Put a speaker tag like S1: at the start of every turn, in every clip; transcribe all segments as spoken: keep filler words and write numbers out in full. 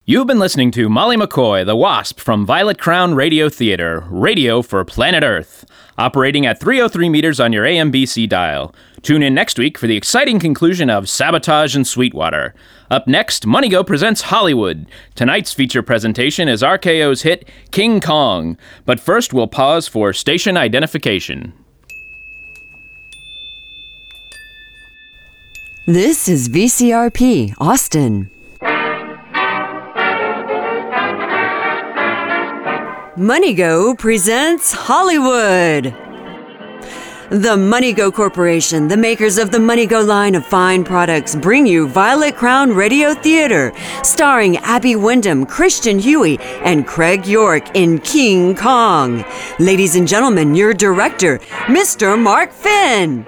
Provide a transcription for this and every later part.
S1: You've been listening to Molly McCoy, the Wasp from Violet Crown Radio Theater, radio for planet Earth, operating at three oh three meters on your A M B C dial. Tune in next week for the exciting conclusion of Sabotage in Sweetwater. Up next, MoneyGo presents Hollywood. Tonight's feature presentation is R K O's hit King Kong. But first, we'll pause for station identification.
S2: This is V C R P, Austin. MoneyGo presents Hollywood. The MoneyGo Corporation, the makers of the MoneyGo line of fine products, bring you Violet Crown Radio Theater, starring Abby Windham, Christian Huey, and Craig York in King Kong. Ladies and gentlemen, your director, Mister Mark Finn.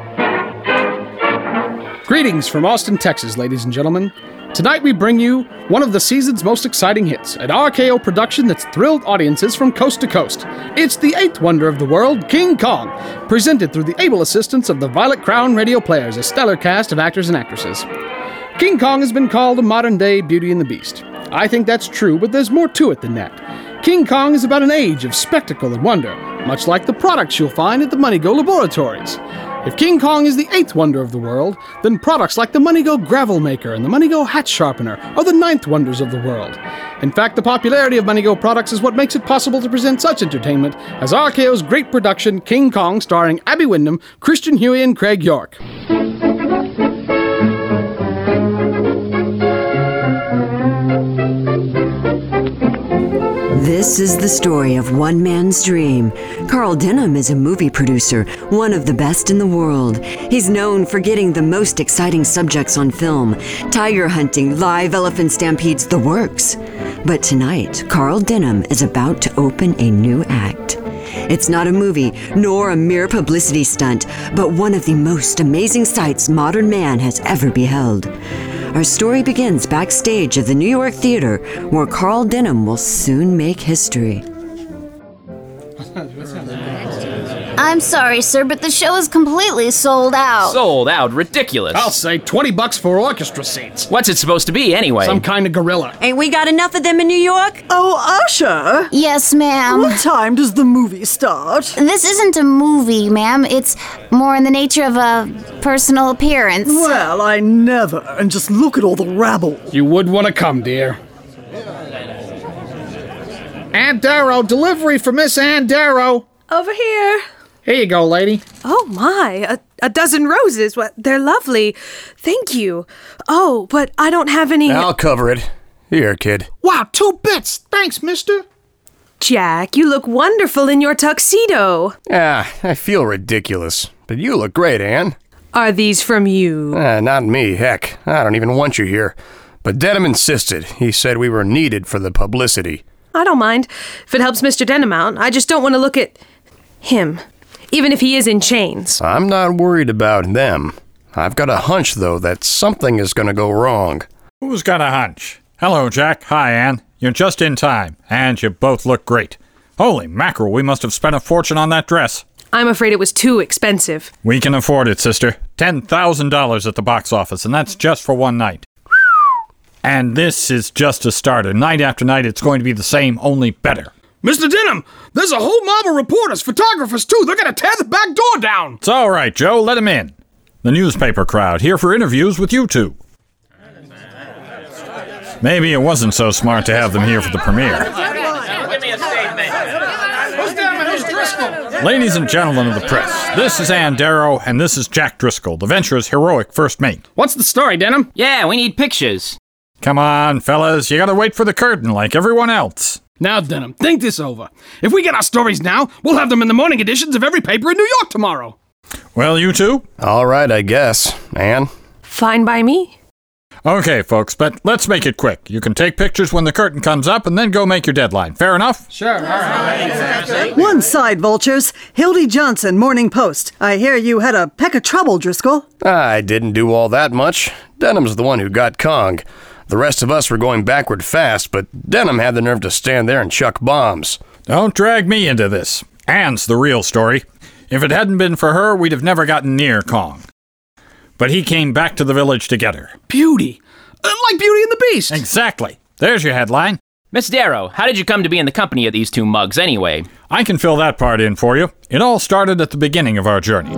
S3: Greetings from Austin, Texas, ladies and gentlemen. Tonight we bring you one of the season's most exciting hits, an R K O production that's thrilled audiences from coast to coast. It's the eighth wonder of the world, King Kong, presented through the able assistance of the Violet Crown Radio Players, a stellar cast of actors and actresses. King Kong has been called a modern-day Beauty and the Beast. I think that's true, but there's more to it than that. King Kong is about an age of spectacle and wonder, much like the products you'll find at the MoneyGo laboratories. If King Kong is the eighth wonder of the world, then products like the MoneyGo Gravel Maker and the MoneyGo Hat Sharpener are the ninth wonders of the world. In fact, the popularity of MoneyGo products is what makes it possible to present such entertainment as R K O's great production, King Kong, starring Abby Windham, Christian Huey, and Craig York.
S2: This is the story of one man's dream. Carl Denham is a movie producer, one of the best in the world. He's known for getting the most exciting subjects on film. Tiger hunting, live elephant stampedes, the works. But tonight, Carl Denham is about to open a new act. It's not a movie, nor a mere publicity stunt, but one of the most amazing sights modern man has ever beheld. Our story begins backstage at the New York Theater, where Carl Denham will soon make history.
S4: I'm sorry, sir, but the show is completely sold out.
S1: Sold out? Ridiculous.
S3: I'll say twenty bucks for orchestra seats.
S1: What's it supposed to be, anyway?
S3: Some kind of gorilla.
S2: Ain't we got enough of them in New York?
S5: Oh, Usher!
S4: Yes, ma'am.
S5: What time does the movie start?
S4: This isn't a movie, ma'am. It's more in the nature of a personal appearance.
S5: Well, I never. And just look at all the rabble.
S3: You would want to come, dear. Aunt Darrow, delivery for Miss Ann Darrow.
S6: Over here.
S3: Here you go, lady.
S6: Oh, my. A, a dozen roses. What? They're lovely. Thank you. Oh, but I don't have any...
S7: I'll cover it. Here, kid.
S3: Wow, two bits. Thanks, mister.
S6: Jack, you look wonderful in your tuxedo.
S7: Ah, I feel ridiculous. But you look great, Ann.
S6: Are these from you?
S7: Ah, not me, heck. I don't even want you here. But Denham insisted. He said we were needed for the publicity.
S6: I don't mind. If it helps Mister Denham out, I just don't want to look at him. Even if he is in chains.
S7: I'm not worried about them. I've got a hunch, though, that something is going to go wrong.
S8: Who's got a hunch? Hello, Jack. Hi, Ann. You're just in time, and you both look great. Holy mackerel, we must have spent a fortune on that dress.
S6: I'm afraid it was too expensive.
S8: We can afford it, sister. ten thousand dollars at the box office, and that's just for one night. And this is just a starter. Night after night, it's going to be the same, only better.
S3: Mister Denham, there's a whole mob of reporters, photographers, too. They're going to tear the back door down.
S8: It's all right, Joe. Let them in. The newspaper crowd, here for interviews with you two. Maybe it wasn't so smart to have them here for the premiere.
S1: Give me a statement.
S3: Who's Denham and who's Driscoll?
S8: Ladies and gentlemen of the press, this is Ann Darrow, and this is Jack Driscoll, the Venture's heroic first mate.
S3: What's the story, Denham?
S1: Yeah, we need pictures.
S8: Come on, fellas, you gotta wait for the curtain like everyone else.
S3: Now, Denham, think this over. If we get our stories now, we'll have them in the morning editions of every paper in New York tomorrow.
S8: Well, you two?
S7: All right, I guess. Ann?
S6: Fine by me.
S8: Okay, folks, but let's make it quick. You can take pictures when the curtain comes up and then go make your deadline. Fair enough?
S3: Sure, all right.
S5: One side, vultures. Hildy Johnson, Morning Post. I hear you had a peck of trouble, Driscoll.
S7: I didn't do all that much. Denham's the one who got Kong. The rest of us were going backward fast, but Denham had the nerve to stand there and chuck bombs.
S8: Don't drag me into this. Ann's the real story. If it hadn't been for her, we'd have never gotten near Kong. But he came back to the village to get her.
S3: Beauty. Uh, like Beauty and the Beast.
S8: Exactly. There's your headline.
S1: Miss Darrow, how did you come to be in the company of these two mugs anyway?
S8: I can fill that part in for you. It all started at the beginning of our journey.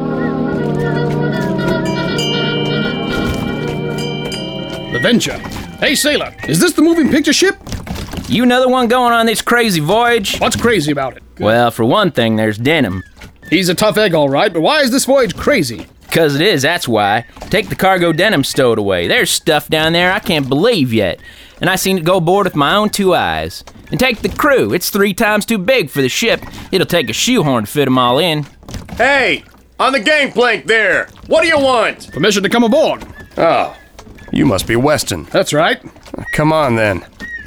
S3: The Venture. Hey, sailor, is this the moving picture ship?
S1: You another one going on this crazy voyage?
S3: What's crazy about it?
S1: Well, for one thing, there's Denham.
S3: He's a tough egg, all right, but why is this voyage crazy?
S1: Because it is, that's why. Take the cargo Denham stowed away. There's stuff down there I can't believe yet. And I seen it go aboard with my own two eyes. And take the crew. It's three times too big for the ship. It'll take a shoehorn to fit them all in.
S7: Hey, on the gangplank there. What do you want?
S3: Permission to come aboard.
S7: Oh, you must be Weston.
S3: That's right.
S7: Come on, then.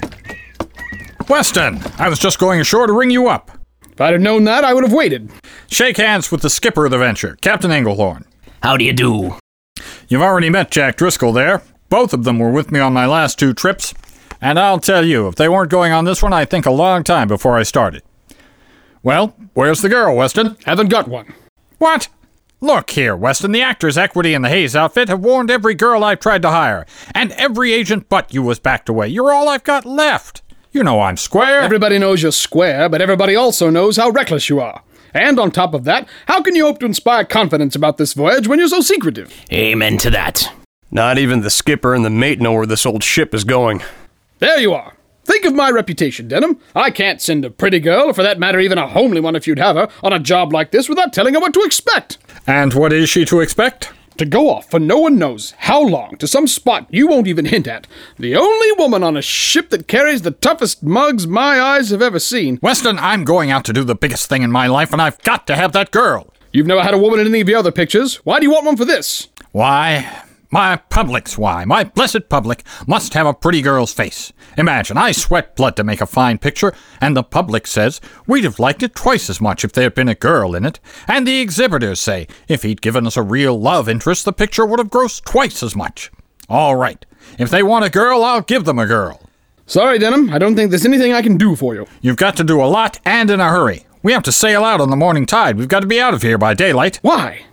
S8: Weston, I was just going ashore to ring you up.
S3: If I'd have known that, I would have waited.
S8: Shake hands with the skipper of the Venture, Captain Englehorn.
S1: How do you do?
S8: You've already met Jack Driscoll there. Both of them were with me on my last two trips. And I'll tell you, if they weren't going on this one, I'd think a long time before I started. Well, where's the girl, Weston?
S3: Haven't got one.
S8: What? Look here, Weston, the Actors Equity and the Hayes outfit have warned every girl I've tried to hire. And every agent but you was backed away. You're all I've got left. You know I'm square.
S3: Everybody knows you're square, but everybody also knows how reckless you are. And on top of that, how can you hope to inspire confidence about this voyage when you're so secretive?
S1: Amen to that.
S7: Not even the skipper and the mate know where this old ship is going.
S3: There you are. Think of my reputation, Denham. I can't send a pretty girl, or for that matter even a homely one if you'd have her, on a job like this without telling her what to expect.
S8: And what is she to expect?
S3: To go off for no one knows how long to some spot you won't even hint at. The only woman on a ship that carries the toughest mugs my eyes have ever seen.
S8: Weston, I'm going out to do the biggest thing in my life, and I've got to have that girl.
S3: You've never had a woman in any of your other pictures. Why do you want one for this?
S8: Why? My public's why. My blessed public must have a pretty girl's face. Imagine, I sweat blood to make a fine picture, and the public says we'd have liked it twice as much if there had been a girl in it. And the exhibitors say if he'd given us a real love interest, the picture would have grossed twice as much. All right. If they want a girl, I'll give them a girl.
S3: Sorry, Denham. I don't think there's anything I can do for you.
S8: You've got to do a lot and in a hurry. We have to sail out on the morning tide. We've got to be out of here by daylight.
S3: Why?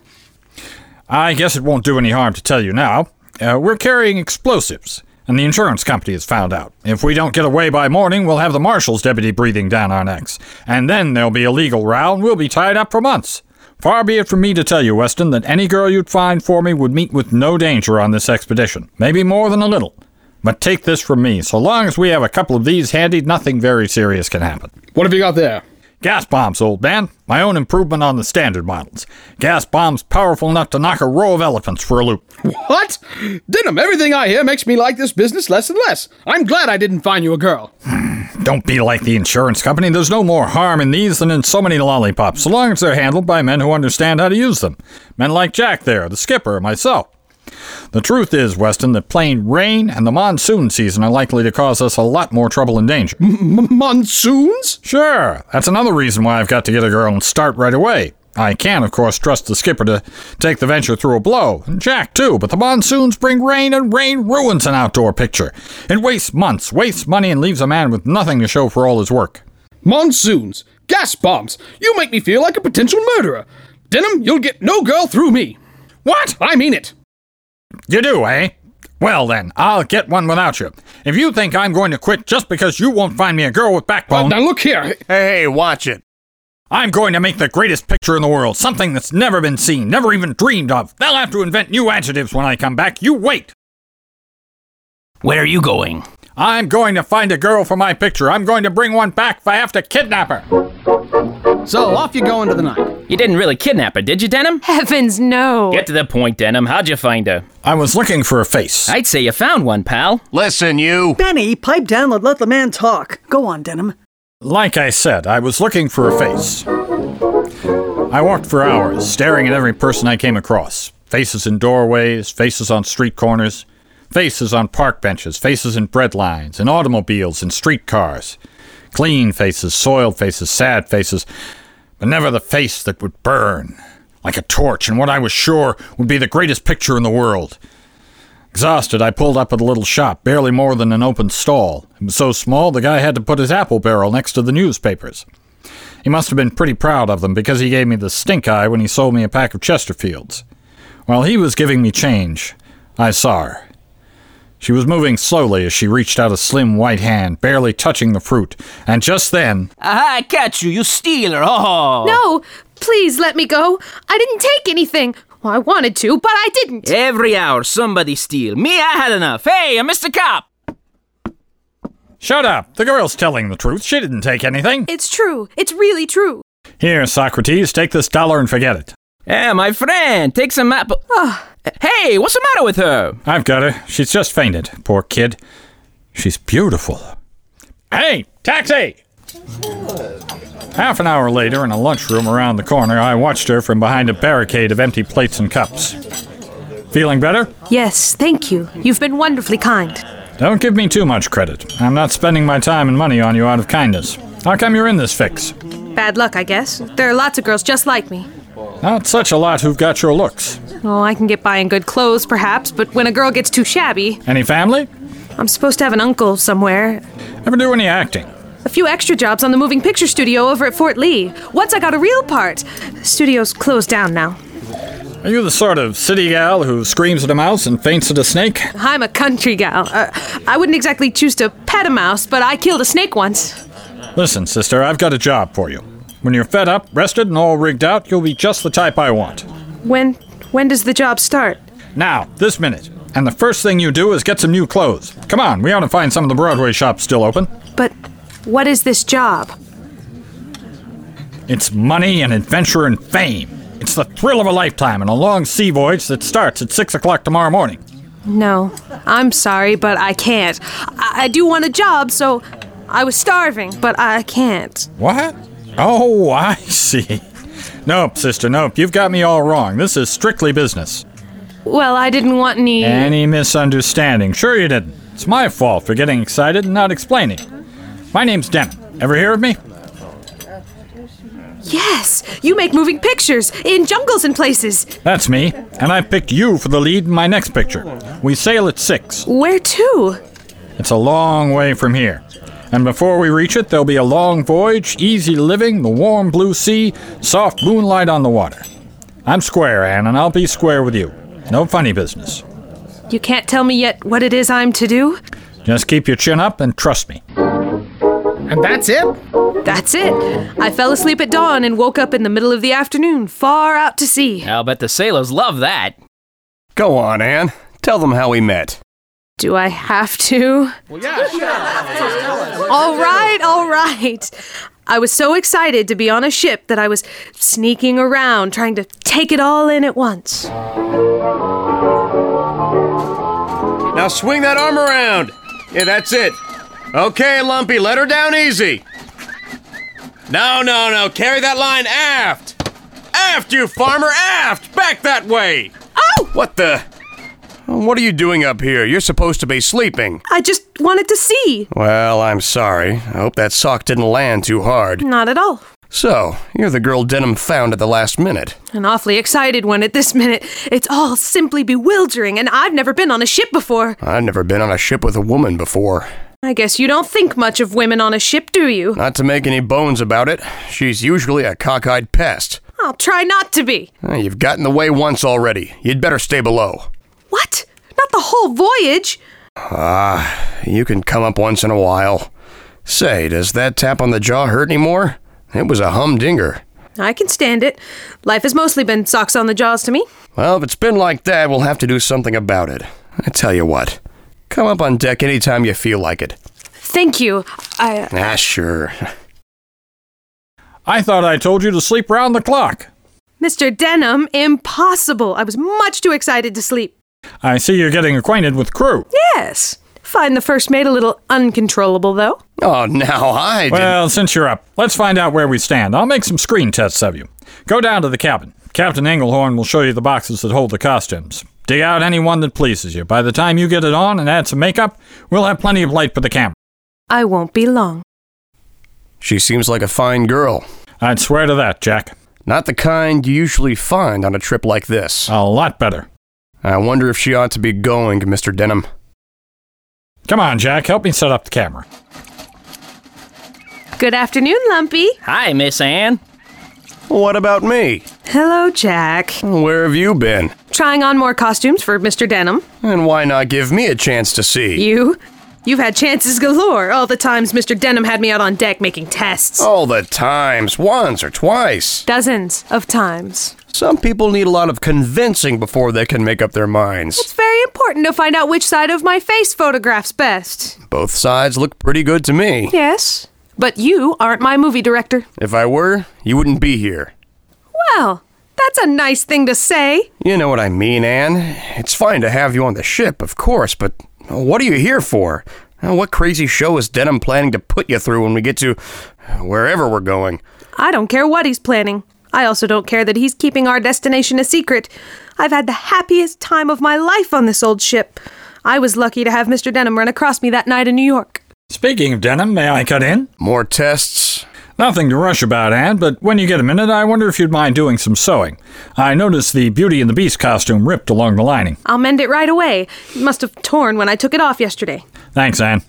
S8: I guess it won't do any harm to tell you now. Uh, we're carrying explosives, and the insurance company has found out. If we don't get away by morning, we'll have the marshal's deputy breathing down our necks. And then there'll be a legal row, and we'll be tied up for months. Far be it from me to tell you, Weston, that any girl you'd find for me would meet with no danger on this expedition. Maybe more than a little. But take this from me. So long as we have a couple of these handy, nothing very serious can happen.
S3: What have you got there?
S8: Gas bombs, old man. My own improvement on the standard models. Gas bombs powerful enough to knock a row of elephants for a loop.
S3: What? Denham, everything I hear makes me like this business less and less. I'm glad I didn't find you a girl.
S8: Don't be like the insurance company. There's no more harm in these than in so many lollipops, so long as they're handled by men who understand how to use them. Men like Jack there, the skipper, myself. The truth is, Weston, that plain rain and the monsoon season are likely to cause us a lot more trouble and danger.
S3: M- monsoons?
S8: Sure. That's another reason why I've got to get a girl and start right away. I can, of course, trust the skipper to take the Venture through a blow, and Jack too, but the monsoons bring rain, and rain ruins an outdoor picture. It wastes months, wastes money, and leaves a man with nothing to show for all his work.
S3: Monsoons? Gas bombs? You make me feel like a potential murderer. Denham, you'll get no girl through me.
S8: What?
S3: I mean it.
S8: You do, eh? Well then, I'll get one without you. If you think I'm going to quit just because you won't find me a girl with backbone...
S3: Well, now look here.
S7: Hey, hey, watch it.
S8: I'm going to make the greatest picture in the world, something that's never been seen, never even dreamed of. They'll have to invent new adjectives when I come back. You wait.
S1: Where are you going?
S8: I'm going to find a girl for my picture. I'm going to bring one back if I have to kidnap her.
S3: So, off you go into the night.
S1: You didn't really kidnap her, did you, Denham?
S6: Heavens, no.
S1: Get to the point, Denham. How'd you find her?
S8: I was looking for a face.
S1: I'd say you found one, pal.
S7: Listen, you.
S5: Benny, pipe down and let the man talk. Go on, Denham.
S8: Like I said, I was looking for a face. I walked for hours, staring at every person I came across. Faces in doorways, faces on street corners, faces on park benches, faces in bread lines, in automobiles, in streetcars. Clean faces, soiled faces, sad faces, but never the face that would burn like a torch in what I was sure would be the greatest picture in the world. Exhausted, I pulled up at a little shop, barely more than an open stall. It was so small, the guy had to put his apple barrel next to the newspapers. He must have been pretty proud of them, because he gave me the stink eye when he sold me a pack of Chesterfields. While he was giving me change, I saw her. She was moving slowly as she reached out a slim white hand, barely touching the fruit. And just then...
S1: Aha, I catch you, you stealer! Oh!
S6: No! Please let me go. I didn't take anything. Well, I wanted to, but I didn't.
S1: Every hour somebody steal. Me, I had enough. Hey, Mister Cop!
S8: Shut up! The girl's telling the truth. She didn't take anything.
S6: It's true. It's really true.
S8: Here, Socrates, take this dollar and forget it.
S1: Hey, my friend, take some apple...
S6: Oh.
S1: Hey, what's the matter with her?
S8: I've got her. She's just fainted. Poor kid. She's beautiful. Hey, taxi! Half an hour later, in a lunchroom around the corner, I watched her from behind a barricade of empty plates and cups. Feeling better?
S6: Yes, thank you. You've been wonderfully kind.
S8: Don't give me too much credit. I'm not spending my time and money on you out of kindness. How come you're in this fix?
S6: Bad luck, I guess. There are lots of girls just like me.
S8: Not such a lot who've got your looks.
S6: Oh, I can get by in good clothes, perhaps, but when a girl gets too shabby...
S8: Any family?
S6: I'm supposed to have an uncle somewhere.
S8: Ever do any acting?
S6: A few extra jobs on the moving picture studio over at Fort Lee. Once I got a real part. The studio's closed down now.
S8: Are you the sort of city gal who screams at a mouse and faints at a snake?
S6: I'm a country gal. Uh, I wouldn't exactly choose to pet a mouse, but I killed a snake once.
S8: Listen, sister, I've got a job for you. When you're fed up, rested, and all rigged out, you'll be just the type I want.
S6: When, when does the job start?
S8: Now, this minute. And the first thing you do is get some new clothes. Come on, we ought to find some of the Broadway shops still open.
S6: But what is this job?
S8: It's money and adventure and fame. It's the thrill of a lifetime and a long sea voyage that starts at six o'clock tomorrow morning.
S6: No, I'm sorry, but I can't. I, I do want a job, so I was starving, but I can't.
S8: What? Oh, I see. Nope, sister, nope. You've got me all wrong. This is strictly business.
S6: Well, I didn't want any...
S8: Any misunderstanding. Sure you didn't. It's my fault for getting excited and not explaining. My name's Denham. Ever hear of me?
S6: Yes, you make moving pictures in jungles and places.
S8: That's me, and I picked you for the lead in my next picture. We sail at six.
S6: Where to?
S8: It's a long way from here. And before we reach it, there'll be a long voyage, easy living, the warm blue sea, soft moonlight on the water. I'm square, Anne, and I'll be square with you. No funny business.
S6: You can't tell me yet what it is I'm to do?
S8: Just keep your chin up and trust me.
S3: And that's it?
S6: That's it. I fell asleep at dawn and woke up in the middle of the afternoon, far out to sea.
S1: I'll bet the sailors love that.
S7: Go on, Anne. Tell them how we met.
S6: Do I have to?
S3: Well, yeah, sure.
S6: All right, all right. I was so excited to be on a ship that I was sneaking around, trying to take it all in at once.
S7: Now swing that arm around. Yeah, that's it. Okay, Lumpy, let her down easy. No, no, no, carry that line aft. Aft, you farmer, aft! Back that way!
S6: Oh!
S7: What the... What are you doing up here? You're supposed to be sleeping.
S6: I just wanted to see.
S7: Well, I'm sorry. I hope that sock didn't land too hard.
S6: Not at all.
S7: So, you're the girl Denham found at the last minute.
S6: An awfully excited one at this minute. It's all simply bewildering, and I've never been on a ship before.
S7: I've never been on a ship with a woman before.
S6: I guess you don't think much of women on a ship, do you?
S7: Not to make any bones about it. She's usually a cockeyed pest.
S6: I'll try not to be.
S7: You've got in the way once already. You'd better stay below.
S6: What? Not the whole voyage?
S7: Ah, you can come up once in a while. Say, does that tap on the jaw hurt anymore? It was a humdinger.
S6: I can stand it. Life has mostly been socks on the jaws to me.
S7: Well, if it's been like that, we'll have to do something about it. I tell you what, come up on deck anytime you feel like it.
S6: Thank you. I...
S7: Ah, sure.
S8: I thought I told you to sleep round the clock.
S6: Mister Denham, impossible. I was much too excited to sleep.
S8: I see you're getting acquainted with crew.
S6: Yes. Find the first mate a little uncontrollable, though.
S7: Oh, now I didn't...
S8: Well, since you're up, let's find out where we stand. I'll make some screen tests of you. Go down to the cabin. Captain Englehorn will show you the boxes that hold the costumes. Dig out any one that pleases you. By the time you get it on and add some makeup, we'll have plenty of light for the camera.
S6: I won't be long.
S7: She seems like a fine girl.
S8: I'd swear to that, Jack.
S7: Not the kind you usually find on a trip like this.
S8: A lot better.
S7: I wonder if she ought to be going, Mister Denham.
S8: Come on, Jack. Help me set up the camera.
S6: Good afternoon, Lumpy.
S1: Hi, Miss Anne.
S7: What about me?
S6: Hello, Jack.
S7: Where have you been?
S6: trying on more costumes for Mister Denham.
S7: And why not give me a chance to see?
S6: You? You've had chances galore, all the times Mister Denham had me out on deck making tests.
S7: All the times, once or twice.
S6: Dozens of times.
S7: Some people need a lot of convincing before they can make up their minds.
S6: It's very important to find out which side of my face photographs best.
S7: Both sides look pretty good to me.
S6: Yes, but you aren't my movie director.
S7: If I were, you wouldn't be here.
S6: Well, that's a nice thing to say.
S7: You know what I mean, Anne. It's fine to have you on the ship, of course, but what are you here for? What crazy show is Denham planning to put you through when we get to wherever we're going?
S6: I don't care what he's planning. I also don't care that he's keeping our destination a secret. I've had the happiest time of my life on this old ship. I was lucky to have Mister Denham run across me that night in New York.
S8: Speaking of Denham, may I cut in?
S7: More tests?
S8: Nothing to rush about, Anne, but when you get a minute, I wonder if you'd mind doing some sewing. I noticed the Beauty and the Beast costume ripped along the lining.
S6: I'll mend it right away. It must have torn when I took it off yesterday.
S8: Thanks, Anne.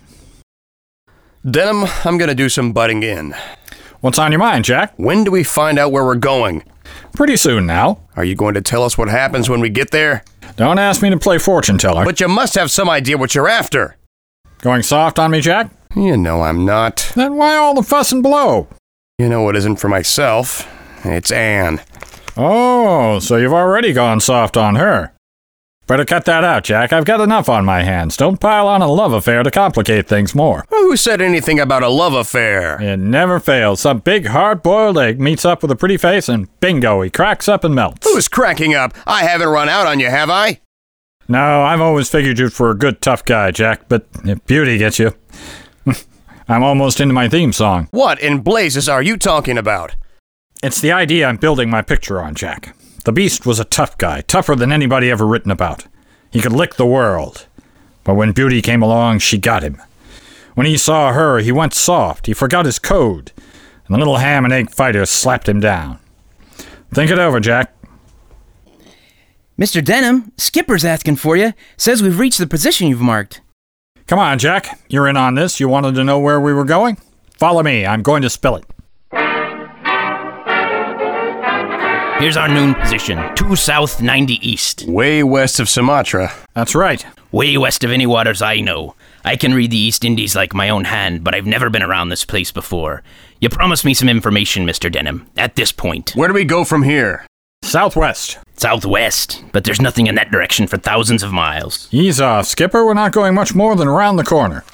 S7: Denham, I'm gonna do some butting in.
S8: What's on your mind, Jack?
S7: When do we find out where we're going?
S8: Pretty soon now.
S7: Are you going to tell us what happens when we get there?
S8: Don't ask me to play fortune teller.
S7: But you must have some idea what you're after.
S8: Going soft on me, Jack?
S7: You know I'm not.
S8: Then why all the fuss and blow?
S7: You know what isn't for myself. It's Anne.
S8: Oh, so you've already gone soft on her. Better cut that out, Jack. I've got enough on my hands. Don't pile on a love affair to complicate things more.
S7: Who said anything about a love affair?
S8: It never fails. Some big hard-boiled egg meets up with a pretty face and bingo, he cracks up and melts.
S7: Who's cracking up? I haven't run out on you, have I?
S8: No, I've always figured you for a good tough guy, Jack, but if beauty gets you... I'm almost into my theme song.
S7: What in blazes are you talking about?
S8: It's the idea I'm building my picture on, Jack. The Beast was a tough guy, tougher than anybody ever written about. He could lick the world. But when Beauty came along, she got him. When he saw her, he went soft. He forgot his code. And the little ham and egg fighter slapped him down. Think it over, Jack.
S9: Mister Denham, Skipper's asking for you. Says we've reached the position you've marked.
S8: Come on, Jack. You're in on this. You wanted to know where we were going? Follow me. I'm going to spill it.
S1: Here's our noon position, two south, ninety east.
S7: Way west of Sumatra.
S8: That's right.
S1: Way west of any waters I know. I can read the East Indies like my own hand, but I've never been around this place before. You promised me some information, Mister Denham, at this point.
S7: Where do we go from here?
S8: Southwest.
S1: Southwest, but there's nothing in that direction for thousands of miles.
S8: Ease off, Skipper. We're not going much more than around the corner.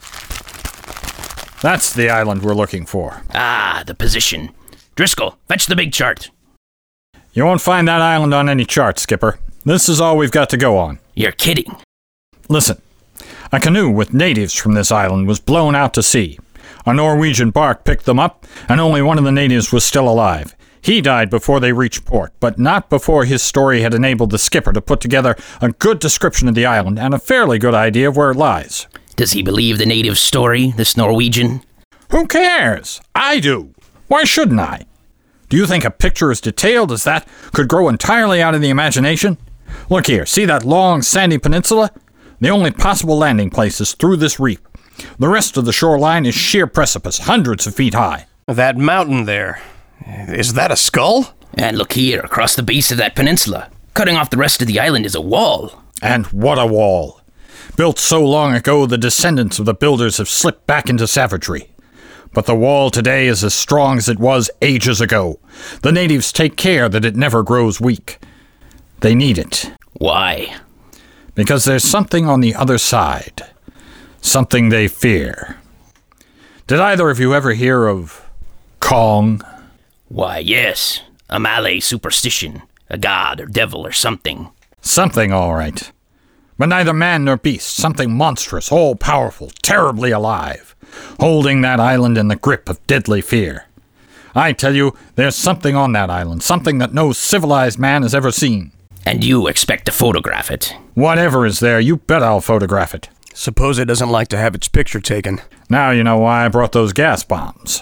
S8: That's the island we're looking for.
S1: Ah, the position. Driscoll, fetch the big chart.
S8: You won't find that island on any chart, Skipper. This is all we've got to go on.
S1: You're kidding.
S8: Listen, a canoe with natives from this island was blown out to sea. A Norwegian bark picked them up, and only one of the natives was still alive. He died before they reached port, but not before his story had enabled the skipper to put together a good description of the island and a fairly good idea of where it lies.
S1: Does he believe the native's story, this Norwegian?
S8: Who cares? I do. Why shouldn't I? Do you think a picture as detailed as that could grow entirely out of the imagination? Look here, see that long sandy peninsula? The only possible landing place is through this reef. The rest of the shoreline is sheer precipice, hundreds of feet high.
S7: That mountain there, is that a skull?
S1: And look here, across the base of that peninsula. Cutting off the rest of the island is a wall.
S8: And what a wall. Built so long ago, the descendants of the builders have slipped back into savagery. But the wall today is as strong as it was ages ago. The natives take care that it never grows weak. They need it.
S1: Why?
S8: Because there's something on the other side. Something they fear. Did either of you ever hear of Kong?
S1: Why, yes. A Malay superstition. A god or devil or something.
S8: Something, all right. But neither man nor beast. Something monstrous, all-powerful, terribly alive. Holding that island in the grip of deadly fear. I tell you, there's something on that island, something that no civilized man has ever seen.
S1: And you expect to photograph it?
S8: Whatever is there, you bet I'll photograph it.
S7: Suppose it doesn't like to have its picture taken.
S8: Now you know why I brought those gas bombs.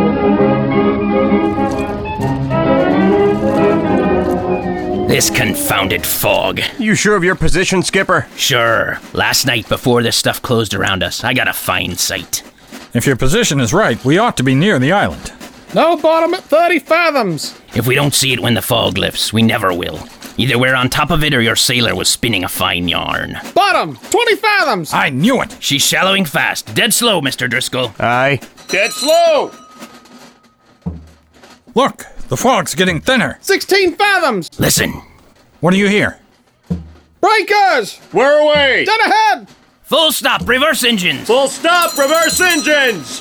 S1: This confounded fog.
S7: You sure of your position, Skipper?
S1: Sure. Last night, before this stuff closed around us, I got a fine sight.
S8: If your position is right, we ought to be near the island.
S3: No bottom at thirty fathoms.
S1: If we don't see it when the fog lifts, we never will.
S9: Either we're on top of it or your sailor was spinning a fine yarn.
S3: Bottom, twenty fathoms.
S8: I knew it.
S9: She's shallowing fast. Dead slow, Mister Driscoll.
S7: Aye. Dead slow!
S8: Look, the fog's getting thinner.
S3: sixteen fathoms.
S9: Listen.
S8: What do you hear?
S3: Breakers.
S7: Where away?
S3: Dead ahead.
S9: Full stop. Reverse engines.
S7: Full stop! Reverse engines!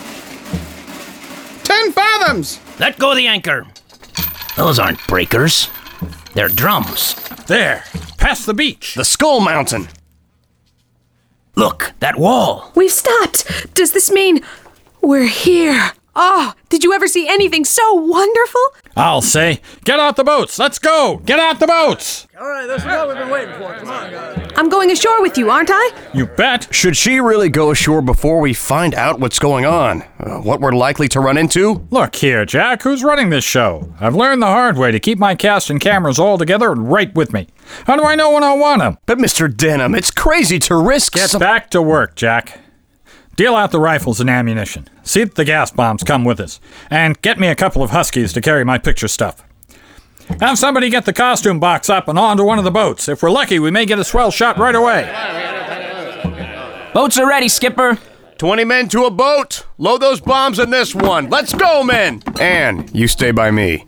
S3: ten fathoms.
S9: Let go of the anchor. Those aren't breakers. They're drums.
S8: There, past the beach.
S7: The Skull Mountain!
S9: Look, that wall.
S6: We've stopped. Does this mean we're here? Oh, did you ever see anything so wonderful?
S8: I'll say, get out the boats. Let's go. Get out the boats.
S5: All right, this is what we've been waiting for. Come on, guys.
S6: I'm going ashore with you, aren't I?
S8: You bet.
S7: Should she really go ashore before we find out what's going on? Uh, what we're likely to run into?
S8: Look here, Jack. Who's running this show? I've learned the hard way to keep my cast and cameras all together and right with me. How do I know when I want them?
S7: But Mister Denham, it's crazy to risk...
S8: Get
S7: some-
S8: back to work, Jack. Deal out the rifles and ammunition. See that the gas bombs come with us. And get me a couple of Huskies to carry my picture stuff. Have somebody get the costume box up and onto one of the boats. If we're lucky, we may get a swell shot right away.
S9: Boats are ready, Skipper.
S7: Twenty men to a boat. Load those bombs in this one. Let's go, men! Anne, you stay by me.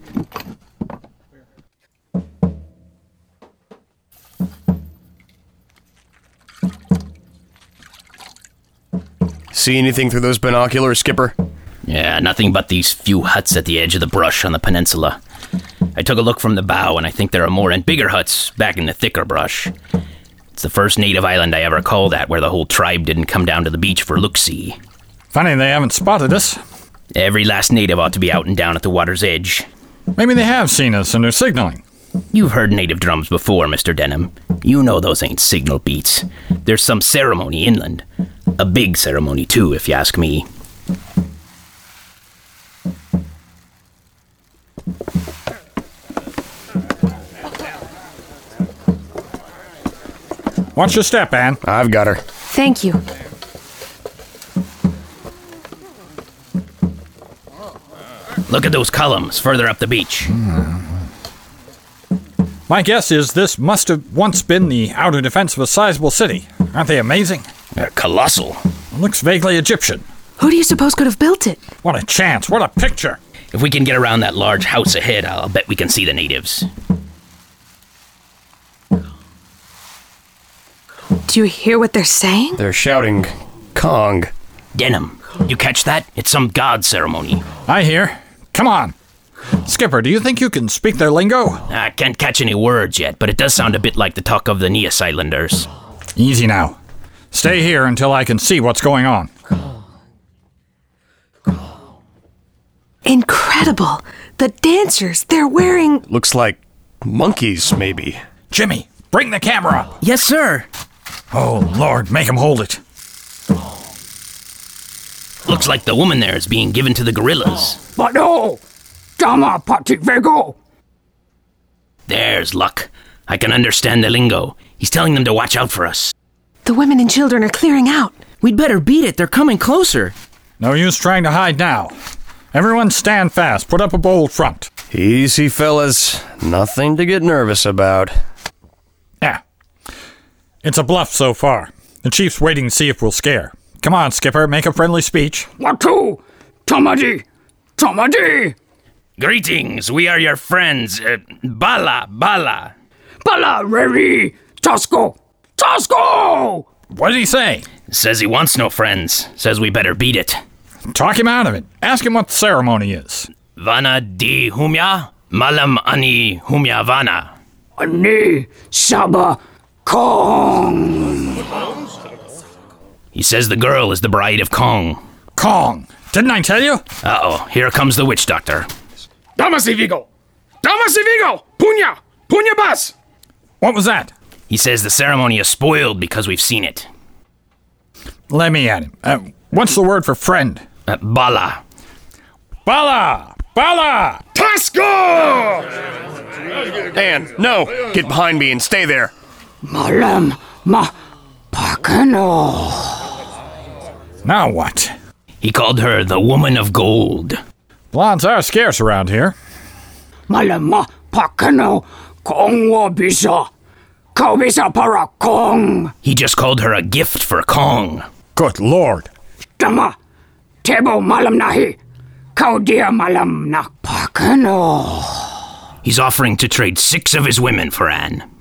S7: See anything through those binoculars, Skipper?
S9: Yeah, nothing but these few huts at the edge of the brush on the peninsula. I took a look from the bow, and I think there are more and bigger huts back in the thicker brush. It's the first native island I ever called at where the whole tribe didn't come down to the beach for look-see.
S8: Funny they haven't spotted us.
S9: Every last native ought to be out and down at the water's edge.
S8: Maybe they have seen us and are signaling.
S9: You've heard native drums before, Mister Denham. You know those ain't signal beats. There's some ceremony inland. A big ceremony, too, if you ask me.
S8: Watch your step, Anne.
S7: I've got her.
S6: Thank you.
S9: Look at those columns further up the beach.
S8: My guess is this must have once been the outer defense of a sizable city. Aren't they amazing?
S9: They're colossal.
S8: It looks vaguely Egyptian.
S6: Who do you suppose could have built it?
S8: What a chance. What a picture.
S9: If we can get around that large house ahead, I'll bet we can see the natives.
S6: Do you hear what they're saying?
S7: They're shouting, Kong.
S9: Denham, you catch that? It's some god ceremony.
S8: I hear. Come on. Skipper, do you think you can speak their lingo?
S9: I can't catch any words yet, but it does sound a bit like the talk of the Neas Islanders.
S8: Easy now. Stay here until I can see what's going on.
S6: Incredible. The dancers, they're wearing...
S7: Looks like monkeys, maybe.
S8: Jimmy, bring the camera up.
S9: Yes, sir.
S8: Oh, Lord, make him hold it.
S9: Looks like the woman there is being given to the gorillas.
S10: But no! Dama pati vego!
S9: There's luck. I can understand the lingo. He's telling them to watch out for us.
S6: The women and children are clearing out.
S9: We'd better beat it. They're coming closer.
S8: No use trying to hide now. Everyone stand fast. Put up a bold front.
S7: Easy, fellas. Nothing to get nervous about.
S8: Yeah. It's a bluff so far. The chief's waiting to see if we'll scare. Come on, Skipper. Make a friendly speech.
S10: Watu! Tamadi! Tamadi!
S9: Greetings. We are your friends. Uh, Bala, Bala.
S10: Bala, ready! Tosco! Tosco!
S8: What did he say?
S9: Says he wants no friends. Says we better beat it.
S8: Talk him out of it. Ask him what the ceremony is.
S9: Vana di humya, malam ani humya vana.
S10: Ani Saba Kong!
S9: He says the girl is the bride of Kong.
S8: Kong! Didn't I tell you?
S9: Uh-oh, here comes the witch doctor.
S10: Damas y Vigo! Damas y Vigo! Punya! Punya bas!
S8: What was that?
S9: He says the ceremony is spoiled because we've seen it.
S8: Let me at him. Uh, what's the word for friend?
S9: Uh, Bala.
S8: Bala! Bala!
S10: Tosco!
S7: Anne, no! Get behind me and stay there.
S10: Malam ma pakano.
S8: Now what?
S9: He called her the woman of gold.
S8: Blondes are scarce around here.
S10: Malam ma pakano
S11: Kongwa bisa. Kau bisa para Kong.
S9: He just called her a gift for Kong.
S8: Good Lord.
S11: Tama. Tebo malam nahi. Kau dia malam nak pakano.
S9: He's offering to trade six of his women for Anne.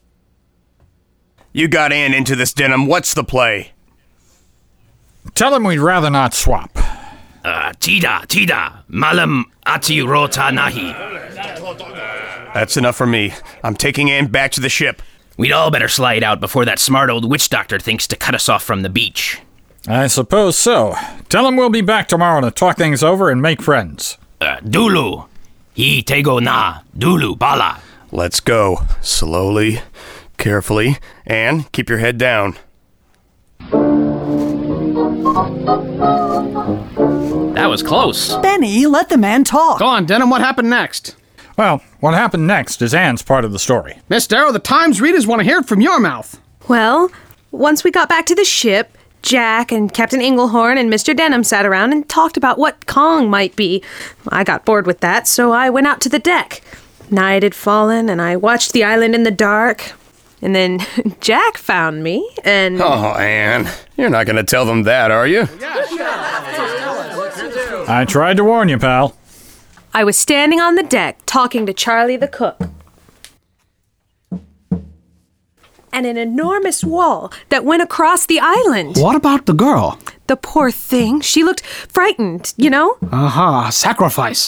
S7: You got Anne into this, Denham. What's the play?
S8: Tell him we'd rather not swap.
S9: Uh, Tida, Tida, Malam Ati Rota Nahi.
S7: That's enough for me. I'm taking Anne back to the ship.
S9: We'd all better slide out before that smart old witch doctor thinks to cut us off from the beach.
S8: I suppose so. Tell him we'll be back tomorrow to talk things over and make friends.
S9: Uh, Dulu. He tego na. Dulu, bala.
S7: Let's go. Slowly, carefully, and keep your head down.
S1: That was close.
S5: Benny, let the man talk.
S3: Go on, Denham, what happened next?
S8: Well, what happened next is Anne's part of the story.
S3: Miss Darrow, the Times readers want to hear it from your mouth.
S6: Well, once we got back to the ship, Jack and Captain Inglehorn and Mister Denham sat around and talked about what Kong might be. I got bored with that, so I went out to the deck. Night had fallen, and I watched the island in the dark. And then Jack found me, and...
S7: Oh, Anne, you're not going to tell them that, are you?
S8: I tried to warn you, pal.
S6: I was standing on the deck talking to Charlie the cook. And an enormous wall that went across the island.
S3: What about the girl?
S6: The poor thing. She looked frightened, you know?
S3: Aha, sacrifice.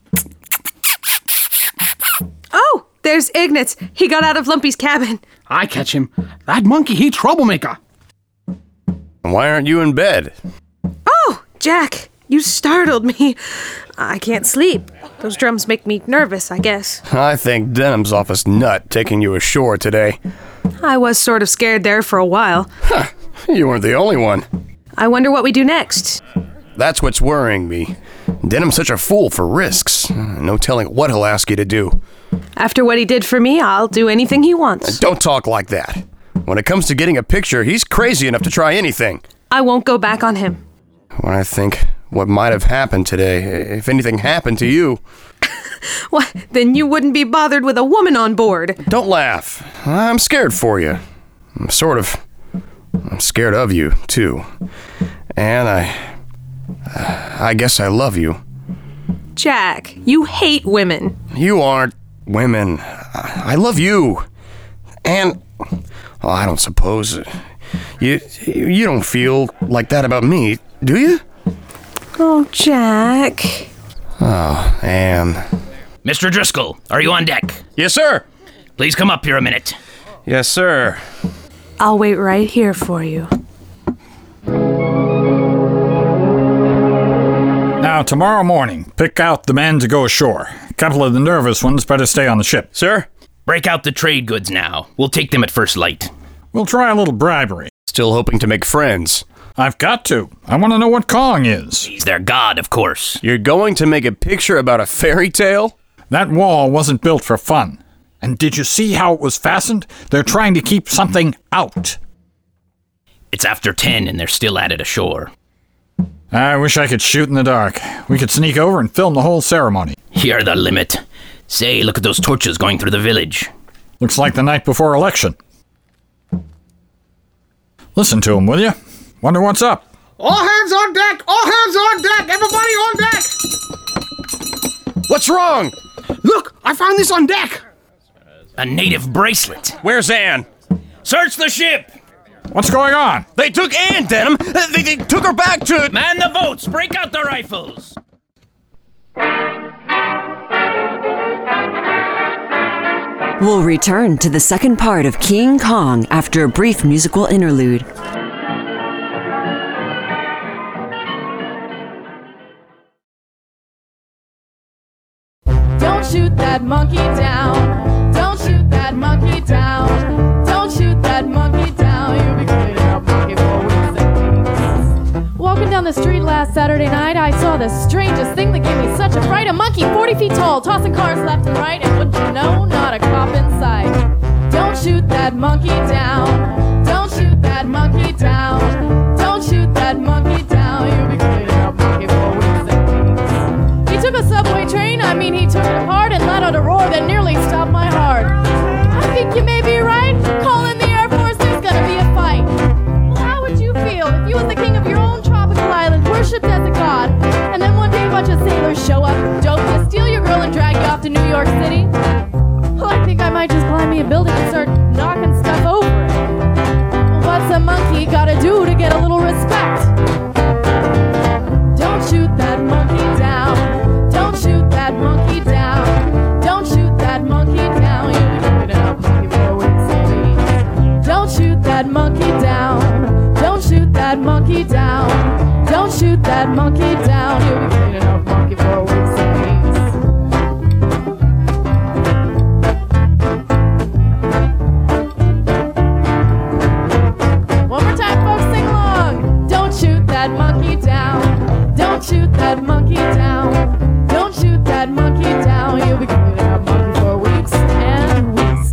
S6: Oh, there's Ignatz. He got out of Lumpy's cabin.
S3: I catch him. That monkey, he troublemaker.
S7: Why aren't you in bed?
S6: Oh, Jack, you startled me. I can't sleep. Those drums make me nervous, I guess.
S7: I think Denham's off his nut taking you ashore today.
S6: I was sort of scared there for a while.
S7: Huh, you weren't the only one.
S6: I wonder what we do next.
S7: That's what's worrying me. Denham's such a fool for risks. No telling what he'll ask you to do.
S6: After what he did for me, I'll do anything he wants.
S7: Don't talk like that. When it comes to getting a picture, he's crazy enough to try anything.
S6: I won't go back on him.
S7: When I think what might have happened today, if anything happened to you...
S6: What? Then you wouldn't be bothered with a woman on board.
S7: Don't laugh. I'm scared for you. I'm sort of... I'm scared of you, too. And I... I guess I love you.
S6: Jack, you hate women.
S7: You aren't women. I love you. And... Well, I don't suppose... You, you don't feel like that about me, do you?
S6: Oh, Jack.
S7: Oh, Anne.
S9: Mister Driscoll, are you on deck?
S7: Yes, sir.
S9: Please come up here a minute.
S7: Yes, sir.
S6: I'll wait right here for you.
S8: Now, tomorrow morning, pick out the men to go ashore. A couple of the nervous ones better stay on the ship.
S7: Sir?
S9: Break out the trade goods now. We'll take them at first light.
S8: We'll try a little bribery.
S7: Still hoping to make friends.
S8: I've got to. I want to know what Kong is.
S9: He's their god, of course.
S7: You're going to make a picture about a fairy tale?
S8: That wall wasn't built for fun. And did you see how it was fastened? They're trying to keep something out.
S9: It's after ten and they're still at it ashore.
S8: I wish I could shoot in the dark. We could sneak over and film the whole ceremony.
S9: You're the limit. Say, look at those torches going through the village.
S8: Looks like the night before election. Listen to him, will you? Wonder what's up.
S3: All hands on deck! All hands on deck! Everybody on deck!
S7: What's wrong?
S3: Look, I found this on deck!
S9: A native bracelet.
S7: Where's Anne?
S9: Search the ship!
S8: What's going on?
S7: They took Anne, Denham! They, they took her back to...
S9: Man the boats! Break out the rifles!
S2: We'll return to the second part of King Kong after a brief musical interlude.
S12: Don't shoot that monkey down. Don't shoot that monkey down. Don't shoot that monkey down. You'll be cleaning up monkey for weeks and weeks. Walking down the street last Saturday night, I saw the strangest thing that gave me such a fright. A monkey forty feet tall, tossing cars left and right, and wouldn't you know, not a cop in sight. Don't shoot that monkey down. Don't shoot that monkey down. Don't shoot that monkey down. You'll be cleaning up monkey for weeks and weeks. He took a subway train, I mean he took it apart and let out a roar that nearly stopped my heart. bunch of sailors show up, dope you, steal your girl, and drag you off to New York City. Well, I think I might just climb me a building and start knocking stuff over it. What's a monkey gotta do to get a little respect? Don't shoot that monkey down. Don't shoot that monkey down. Don't shoot that monkey down. You'll be keeping up monkey for weeks and weeks. Don't shoot that monkey down. Don't shoot that monkey down. Don't shoot that monkey down. You'll be cleaning up monkey for weeks and weeks. One more time, folks, sing along. Don't shoot that monkey down. Don't shoot that monkey down. Don't shoot that monkey down. You'll be cleaning up monkey for weeks and weeks.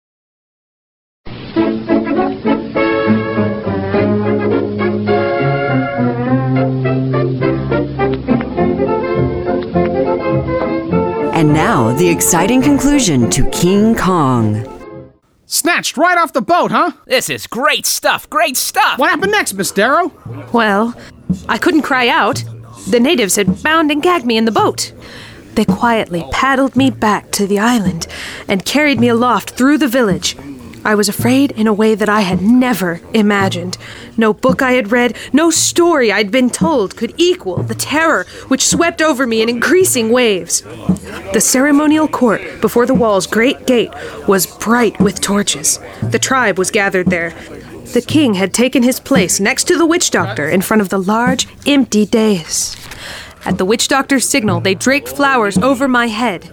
S2: And now, the exciting conclusion to King Kong.
S3: Snatched right off the boat, huh?
S1: This is great stuff, great stuff!
S3: What happened next, Miss Darrow?
S6: Well, I couldn't cry out. The natives had bound and gagged me in the boat. They quietly paddled me back to the island and carried me aloft through the village. I was afraid in a way that I had never imagined. No book I had read, no story I'd been told could equal the terror which swept over me in increasing waves. The ceremonial court before the wall's great gate was bright with torches. The tribe was gathered there. The king had taken his place next to the witch doctor in front of the large, empty dais. At the witch doctor's signal, they draped flowers over my head.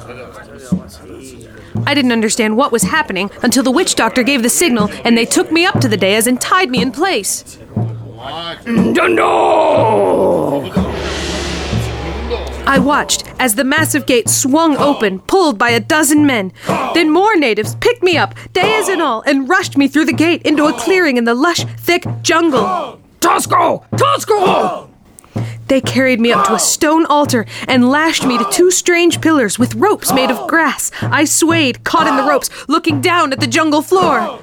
S6: I didn't understand what was happening until the witch doctor gave the signal and they took me up to the dais and tied me in place.
S11: No!
S6: I watched as the massive gate swung open, pulled by a dozen men. Then more natives picked me up, dais and all, and rushed me through the gate into a clearing in the lush, thick jungle.
S11: Tosco! Tosco!
S6: They carried me up to a stone altar and lashed me to two strange pillars with ropes made of grass. I swayed, caught in the ropes, looking down at the jungle floor.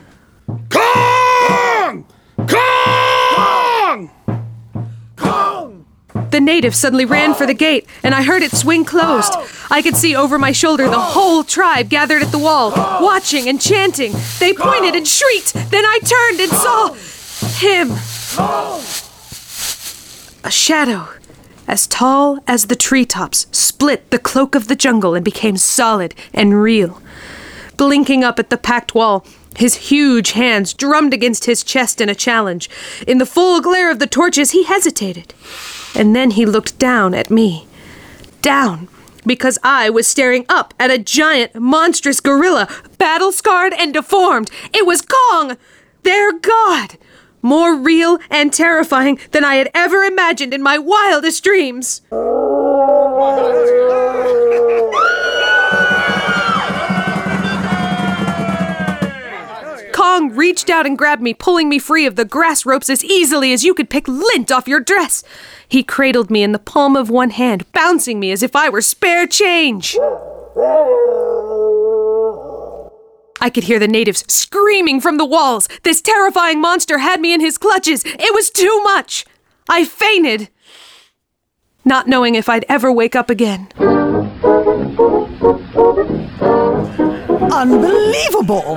S10: Kong! Kong! Kong!
S6: The natives suddenly ran for the gate, and I heard it swing closed. I could see over my shoulder the whole tribe gathered at the wall, watching and chanting. They pointed and shrieked. Then I turned and saw him. A shadow, as tall as the treetops, split the cloak of the jungle and became solid and real. Blinking up at the packed wall, his huge hands drummed against his chest in a challenge. In the full glare of the torches, he hesitated. And then he looked down at me. Down, because I was staring up at a giant, monstrous gorilla, battle-scarred and deformed. It was Kong, their god. More real and terrifying than I had ever imagined in my wildest dreams. Kong reached out and grabbed me, pulling me free of the grass ropes as easily as you could pick lint off your dress. He cradled me in the palm of one hand, bouncing me as if I were spare change. I could hear the natives screaming from the walls. This terrifying monster had me in his clutches. It was too much. I fainted, not knowing if I'd ever wake up again.
S5: Unbelievable!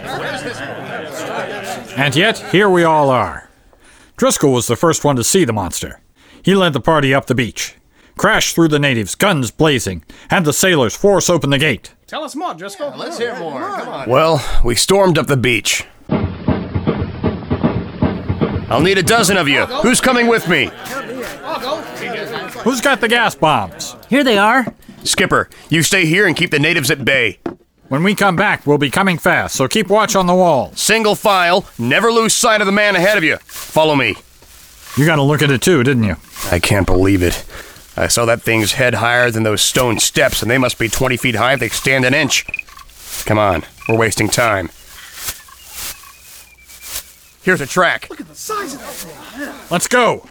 S8: And yet, here we all are. Driscoll was the first one to see the monster. He led the party up the beach, crashed through the natives, guns blazing, had the sailors force open the gate.
S3: Tell us more, Driscoll.
S7: Yeah, let's hear more. Come on. Well, we stormed up the beach. I'll need a dozen of you. Who's coming with me?
S8: Who's got the gas bombs?
S9: Here they are.
S7: Skipper, you stay here and keep the natives at bay.
S8: When we come back, we'll be coming fast, so keep watch on the wall.
S7: Single file, never lose sight of the man ahead of you. Follow me.
S8: You got a look at it too, didn't you?
S7: I can't believe it. I saw that thing's head higher than those stone steps, and they must be twenty feet high if they stand an inch. Come on, we're wasting time. Here's a track.
S10: Look at the size of that thing. Yeah.
S8: Let's go.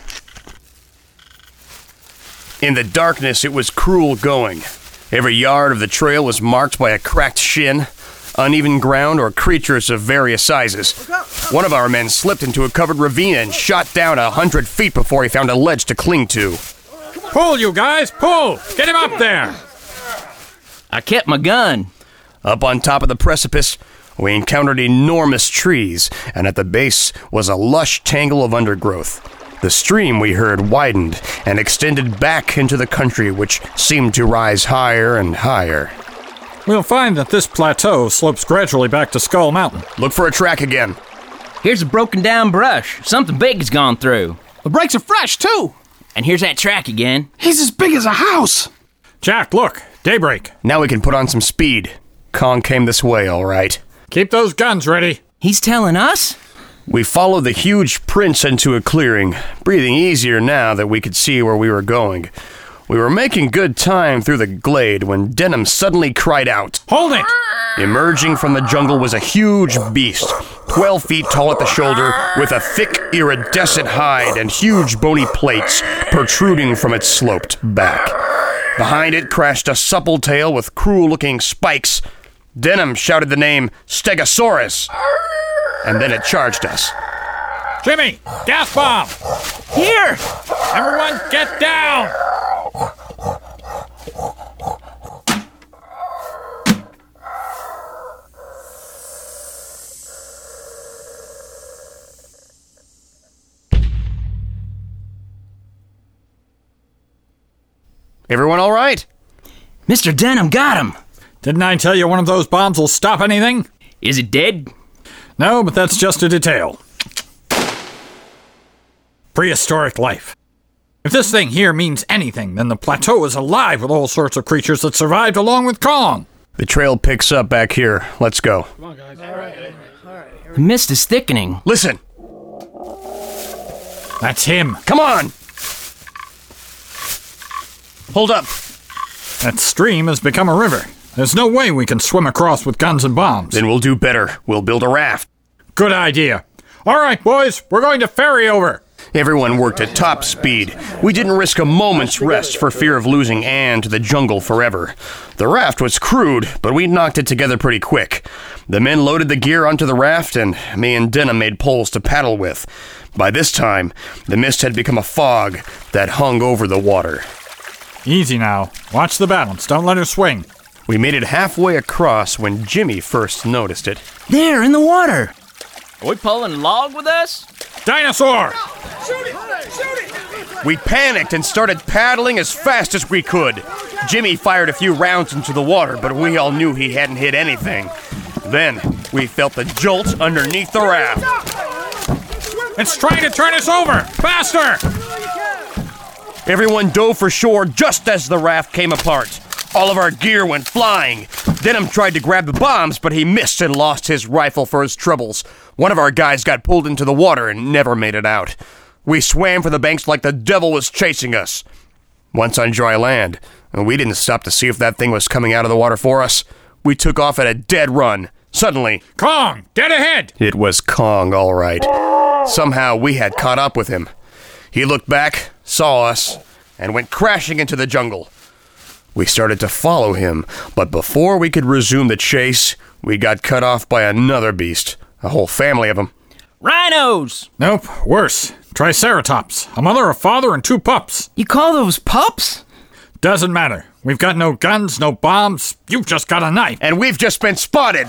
S7: In the darkness, it was cruel going. Every yard of the trail was marked by a cracked shin, uneven ground, or creatures of various sizes. One of our men slipped into a covered ravine and shot down a hundred feet before he found a ledge to cling to.
S8: Pull, you guys, pull! Get him up there!
S9: I kept my gun.
S7: Up on top of the precipice, we encountered enormous trees, and at the base was a lush tangle of undergrowth. The stream, we heard, widened and extended back into the country, which seemed to rise higher and higher.
S8: We'll find that this plateau slopes gradually back to Skull Mountain.
S7: Look for a track again.
S9: Here's a broken down brush. Something big has gone through.
S3: The brakes are fresh, too.
S9: And here's that track again.
S10: He's as big as a house.
S8: Jack, look. Daybreak.
S7: Now we can put on some speed. Kong came this way, all right.
S8: Keep those guns ready.
S9: He's telling us?
S7: We followed the huge prints into a clearing, breathing easier now that we could see where we were going. We were making good time through the glade when Denham suddenly cried out.
S8: Hold it!
S7: Emerging from the jungle was a huge beast, twelve feet tall at the shoulder, with a thick, iridescent hide and huge bony plates protruding from its sloped back. Behind it crashed a supple tail with cruel-looking spikes. Denham shouted the name Stegosaurus, and then it charged us.
S8: Jimmy, gas bomb!
S9: Here!
S8: Everyone get down!
S7: Everyone all right?
S9: Mister Denham got him.
S8: Didn't I tell you one of those bombs will stop anything?
S9: Is it dead?
S8: No, but that's just a detail. Prehistoric life. If this thing here means anything, then the plateau is alive with all sorts of creatures that survived along with Kong.
S7: The trail picks up back here. Let's go.
S3: Come on, guys. All right. All right.
S9: The mist is thickening.
S7: Listen.
S8: That's him.
S7: Come on. Hold up.
S8: That stream has become a river. There's no way we can swim across with guns and bombs.
S7: Then we'll do better. We'll build a raft.
S8: Good idea. All right, boys, we're going to ferry over.
S7: Everyone worked at top speed. We didn't risk a moment's rest for fear of losing Anne to the jungle forever. The raft was crude, but we knocked it together pretty quick. The men loaded the gear onto the raft, and me and Denham made poles to paddle with. By this time, the mist had become a fog that hung over the water.
S8: Easy now. Watch the balance. Don't let her swing.
S7: We made it halfway across when Jimmy first noticed it.
S9: There, in the water. Are we pulling a log with us?
S8: Dinosaur!
S10: Shoot it! Shoot it!
S7: We panicked and started paddling as fast as we could. Jimmy fired a few rounds into the water, but we all knew he hadn't hit anything. Then, we felt the jolt underneath the raft.
S8: It's trying to turn us over! Faster!
S7: Everyone dove for shore just as the raft came apart. All of our gear went flying. Denham tried to grab the bombs, but he missed and lost his rifle for his troubles. One of our guys got pulled into the water and never made it out. We swam for the banks like the devil was chasing us. Once on dry land, we didn't stop to see if that thing was coming out of the water for us. We took off at a dead run. Suddenly,
S8: Kong, dead ahead!
S7: It was Kong, all right. Somehow we had caught up with him. He looked back, saw us, and went crashing into the jungle. We started to follow him, but before we could resume the chase, we got cut off by another beast. A whole family of them.
S9: Rhinos!
S8: Nope, worse. Triceratops. A mother, a father, and two pups.
S9: You call those pups?
S8: Doesn't matter. We've got no guns, no bombs. You've just got a knife.
S7: And we've just been spotted.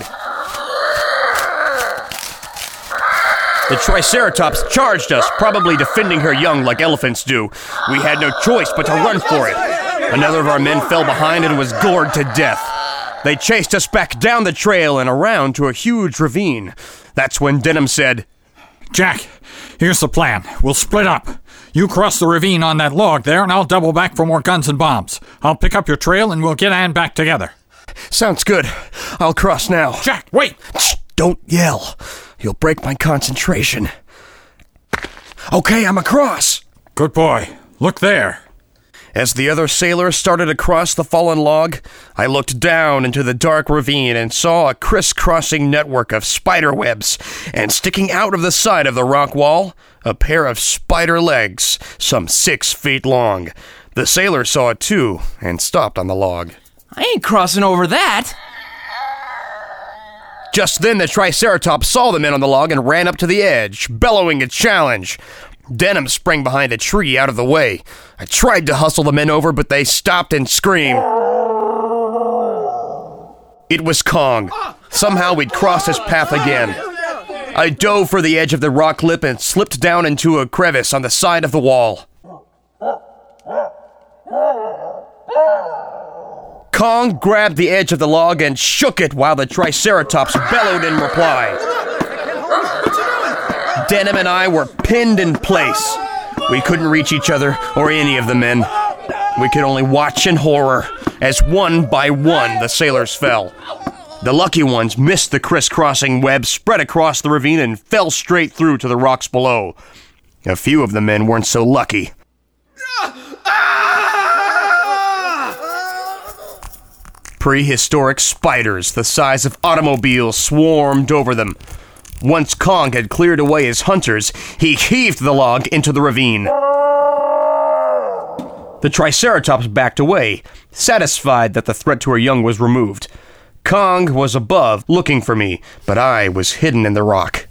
S7: The Triceratops charged us, probably defending her young like elephants do. We had no choice but to run for it. Another of our men fell behind and was gored to death. They chased us back down the trail and around to a huge ravine. That's when Denham said,
S8: Jack, here's the plan. We'll split up. You cross the ravine on that log there, and I'll double back for more guns and bombs. I'll pick up your trail, and we'll get Anne back together.
S7: Sounds good. I'll cross now.
S8: Jack, wait!
S7: Shh, don't yell. You'll break my concentration. Okay, I'm across.
S8: Good boy. Look there.
S7: As the other sailors started across the fallen log, I looked down into the dark ravine and saw a crisscrossing network of spider webs, and sticking out of the side of the rock wall, a pair of spider legs, some six feet long. The sailor saw it too, and stopped on the log.
S9: I ain't crossing over that.
S7: Just then the Triceratops saw the men on the log and ran up to the edge, bellowing a challenge. Denham sprang behind a tree out of the way. I tried to hustle the men over, but they stopped and screamed. It was Kong. Somehow we'd crossed his path again. I dove for the edge of the rock lip and slipped down into a crevice on the side of the wall. Kong grabbed the edge of the log and shook it while the Triceratops bellowed in reply. Denham and I were pinned in place. We couldn't reach each other or any of the men. We could only watch in horror as one by one the sailors fell. The lucky ones missed the crisscrossing web, spread across the ravine, and fell straight through to the rocks below. A few of the men weren't so lucky. Prehistoric spiders the size of automobiles swarmed over them. Once Kong had cleared away his hunters, he heaved the log into the ravine. The Triceratops backed away, satisfied that the threat to her young was removed. Kong was above, looking for me, but I was hidden in the rock.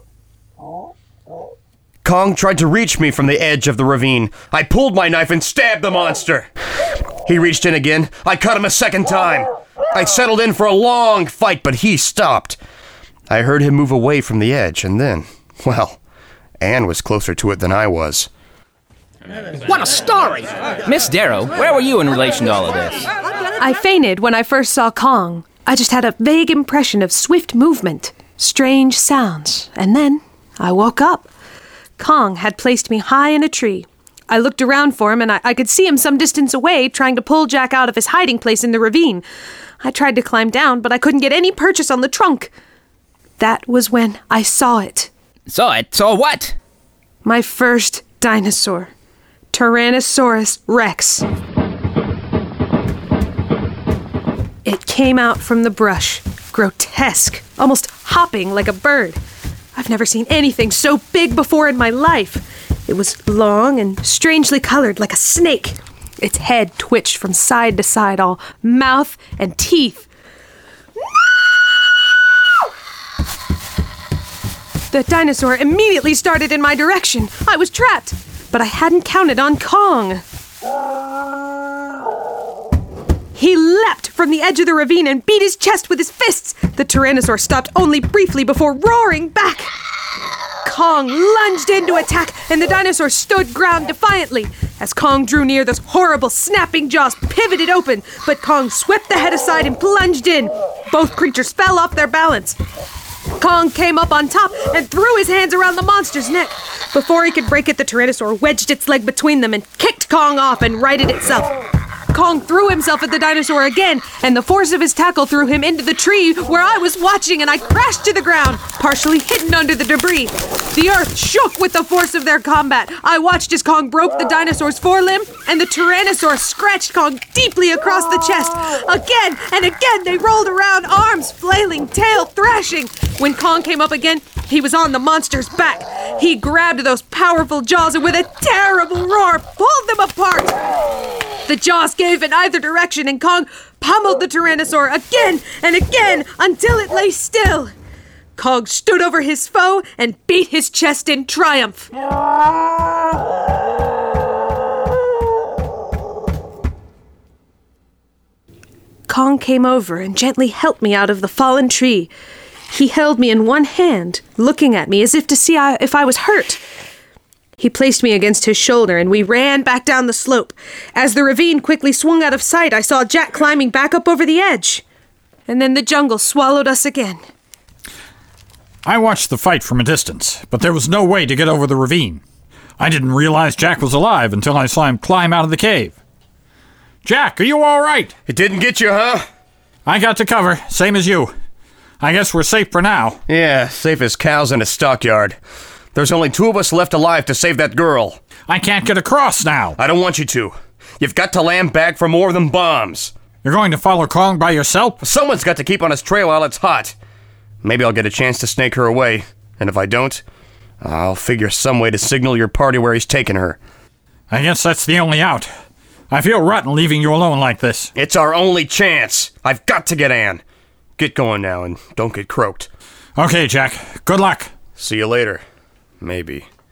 S7: Kong tried to reach me from the edge of the ravine. I pulled my knife and stabbed the monster. He reached in again. I cut him a second time. I settled in for a long fight, but he stopped. I heard him move away from the edge, and then, well, Anne was closer to it than I was.
S10: What a story!
S9: Miss Darrow, where were you in relation to all of this?
S6: I fainted when I first saw Kong. I just had a vague impression of swift movement, strange sounds, and then I woke up. Kong had placed me high in a tree. I looked around for him, and I, I could see him some distance away, trying to pull Jack out of his hiding place in the ravine. I tried to climb down, but I couldn't get any purchase on the trunk. That was when I saw it.
S9: Saw it? Saw what?
S6: My first dinosaur. Tyrannosaurus Rex. It came out from the brush, grotesque, almost hopping like a bird. I've never seen anything so big before in my life. It was long and strangely colored like a snake. Its head twitched from side to side, all mouth and teeth. The dinosaur immediately started in my direction. I was trapped, but I hadn't counted on Kong. He leapt from the edge of the ravine and beat his chest with his fists. The Tyrannosaur stopped only briefly before roaring back. Kong lunged in to attack, and the dinosaur stood ground defiantly. As Kong drew near, those horrible snapping jaws pivoted open, but Kong swept the head aside and plunged in. Both creatures fell off their balance. Kong came up on top and threw his hands around the monster's neck. Before he could break it, the Tyrannosaur wedged its leg between them and kicked Kong off and righted itself. Kong threw himself at the dinosaur again, and the force of his tackle threw him into the tree where I was watching, and I crashed to the ground, partially hidden under the debris. The earth shook with the force of their combat. I watched as Kong broke the dinosaur's forelimb, and the Tyrannosaur scratched Kong deeply across the chest. Again and again they rolled around, arms flailing, tail thrashing. When Kong came up again, he was on the monster's back. He grabbed those powerful jaws and with a terrible roar pulled them apart. The jaws gave in either direction, and Kong pummeled the Tyrannosaur again and again until it lay still. Kong stood over his foe and beat his chest in triumph. Kong came over and gently helped me out of the fallen tree. He held me in one hand, looking at me as if to see I, if I was hurt. He placed me against his shoulder, and we ran back down the slope. As the ravine quickly swung out of sight, I saw Jack climbing back up over the edge. And then the jungle swallowed us again.
S8: I watched the fight from a distance, but there was no way to get over the ravine. I didn't realize Jack was alive until I saw him climb out of the cave. Jack, are you all right?
S7: It didn't get you, huh?
S8: I got to cover, same as you. I guess we're safe for now.
S7: Yeah, safe as cows in a stockyard. There's only two of us left alive to save that girl.
S8: I can't get across now.
S7: I don't want you to. You've got to land back for more than bombs.
S8: You're going to follow Kong by yourself?
S7: Someone's got to keep on his trail while it's hot. Maybe I'll get a chance to snake her away. And if I don't, I'll figure some way to signal your party where he's taking her.
S8: I guess that's the only out. I feel rotten leaving you alone like this.
S7: It's our only chance. I've got to get Anne. Get going now and don't get croaked.
S8: Okay, Jack. Good luck.
S7: See you later. Maybe.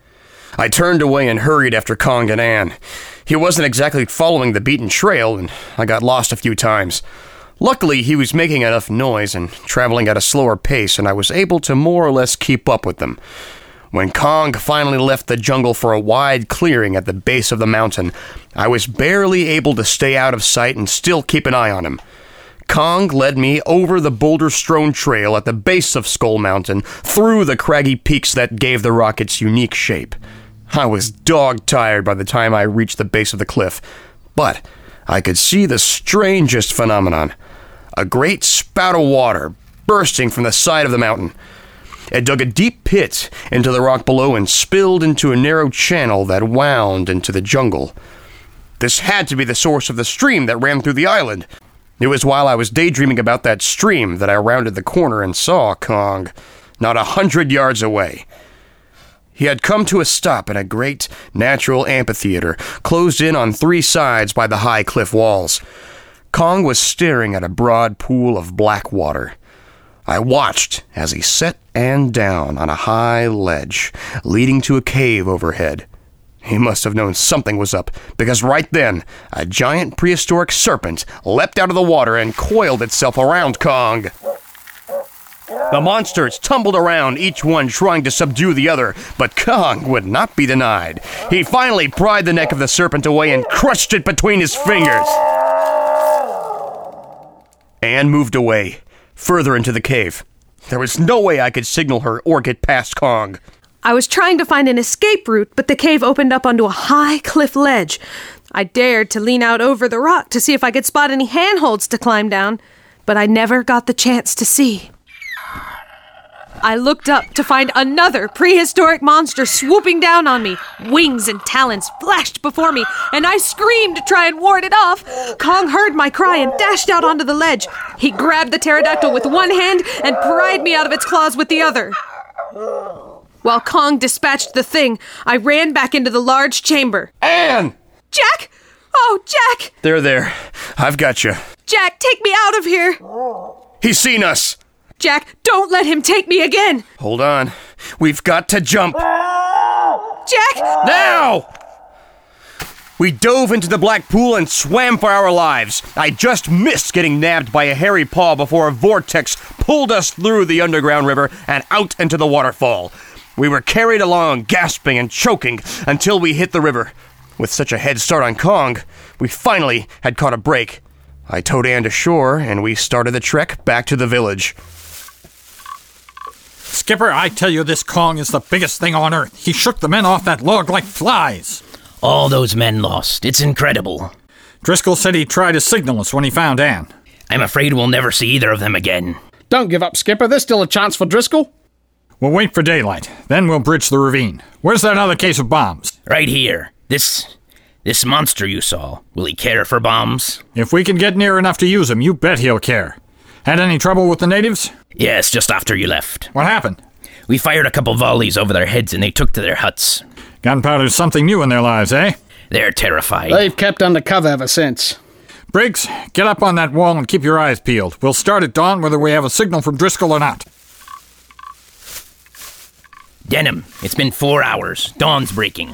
S7: I turned away and hurried after Kong and Ann. He wasn't exactly following the beaten trail, and I got lost a few times. Luckily, he was making enough noise and traveling at a slower pace, and I was able to more or less keep up with them. When Kong finally left the jungle for a wide clearing at the base of the mountain, I was barely able to stay out of sight and still keep an eye on him. Kong led me over the boulder-strewn trail at the base of Skull Mountain, through the craggy peaks that gave the rock its unique shape. I was dog-tired by the time I reached the base of the cliff, but I could see the strangest phenomenon. A great spout of water bursting from the side of the mountain. It dug a deep pit into the rock below and spilled into a narrow channel that wound into the jungle. This had to be the source of the stream that ran through the island. It was while I was daydreaming about that stream that I rounded the corner and saw Kong, not a hundred yards away. He had come to a stop in a great natural amphitheater, closed in on three sides by the high cliff walls. Kong was staring at a broad pool of black water. I watched as he set Ann down on a high ledge, leading to a cave overhead. He must have known something was up, because right then, a giant prehistoric serpent leapt out of the water and coiled itself around Kong. The monsters tumbled around, each one trying to subdue the other, but Kong would not be denied. He finally pried the neck of the serpent away and crushed it between his fingers. Ann moved away, further into the cave. There was no way I could signal her or get past Kong.
S6: I was trying to find an escape route, but the cave opened up onto a high cliff ledge. I dared to lean out over the rock to see if I could spot any handholds to climb down, but I never got the chance to see. I looked up to find another prehistoric monster swooping down on me. Wings and talons flashed before me, and I screamed to try and ward it off. Kong heard my cry and dashed out onto the ledge. He grabbed the pterodactyl with one hand and pried me out of its claws with the other. While Kong dispatched the thing, I ran back into the large chamber.
S7: Ann!
S6: Jack! Oh, Jack!
S7: There, there. I've got you.
S6: Jack, take me out of here!
S7: He's seen us!
S6: Jack, don't let him take me again!
S7: Hold on. We've got to jump.
S6: Jack!
S7: Now! We dove into the black pool and swam for our lives. I just missed getting nabbed by a hairy paw before a vortex pulled us through the underground river and out into the waterfall. We were carried along, gasping and choking, until we hit the river. With such a head start on Kong, we finally had caught a break. I towed Ann to shore, and we started the trek back to the village.
S8: Skipper, I tell you, this Kong is the biggest thing on Earth. He shook the men off that log like flies.
S9: All those men lost. It's incredible.
S8: Driscoll said he'd try to signal us when he found Ann.
S9: I'm afraid we'll never see either of them again.
S3: Don't give up, Skipper. There's still a chance for Driscoll.
S8: We'll wait for daylight. Then we'll bridge the ravine. Where's that other case of bombs?
S9: Right here. This... this monster you saw. Will he care for bombs?
S8: If we can get near enough to use him, you bet he'll care. Had any trouble with the natives?
S9: Yes, just after you left.
S8: What happened?
S9: We fired a couple volleys over their heads and they took to their huts.
S8: Gunpowder's something new in their lives, eh?
S9: They're terrified.
S3: They've kept under cover ever since.
S8: Briggs, get up on that wall and keep your eyes peeled. We'll start at dawn whether we have a signal from Driscoll or not.
S9: Denham, it's been four hours. Dawn's breaking.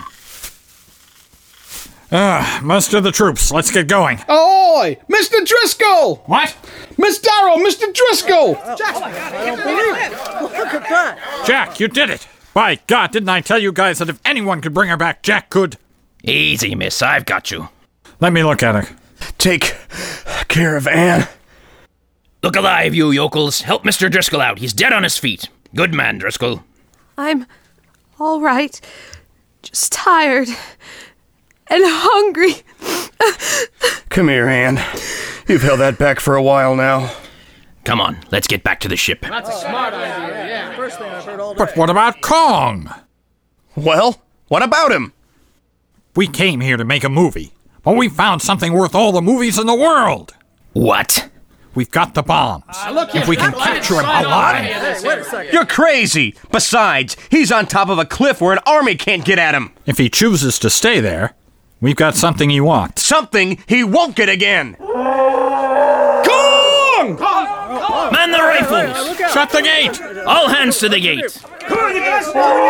S8: Ah, muster the troops. Let's get going.
S3: Ahoy! Mister Driscoll!
S8: What?
S3: Miss Darrow, Mister Driscoll!
S5: Jack, look at that!
S8: Jack, you did it! By God, didn't I tell you guys that if anyone could bring her back, Jack could?
S9: Easy, miss. I've got you.
S8: Let me look at her.
S7: Take care of Ann.
S9: Look alive, you yokels. Help Mister Driscoll out. He's dead on his feet. Good man, Driscoll.
S6: I'm all right. Just tired. And hungry.
S7: Come here, Ann. You've held that back for a while now.
S9: Come on, let's get back to the ship.
S3: That's a smart idea, yeah. First thing I've heard all day.
S8: But what about Kong?
S7: Well, what about him?
S8: We came here to make a movie, but we found something worth all the movies in the world.
S9: What?
S8: We've got the bombs. Uh, look, if we can capture him alive.
S7: You're crazy. Besides, he's on top of a cliff where an army can't get at him.
S8: If he chooses to stay there, we've got something he wants.
S7: Something he won't get again.
S3: Kong!
S9: Man the rifle! rifles!
S8: Shut the gate!
S9: All hands to the gate!
S10: Come on, you guys!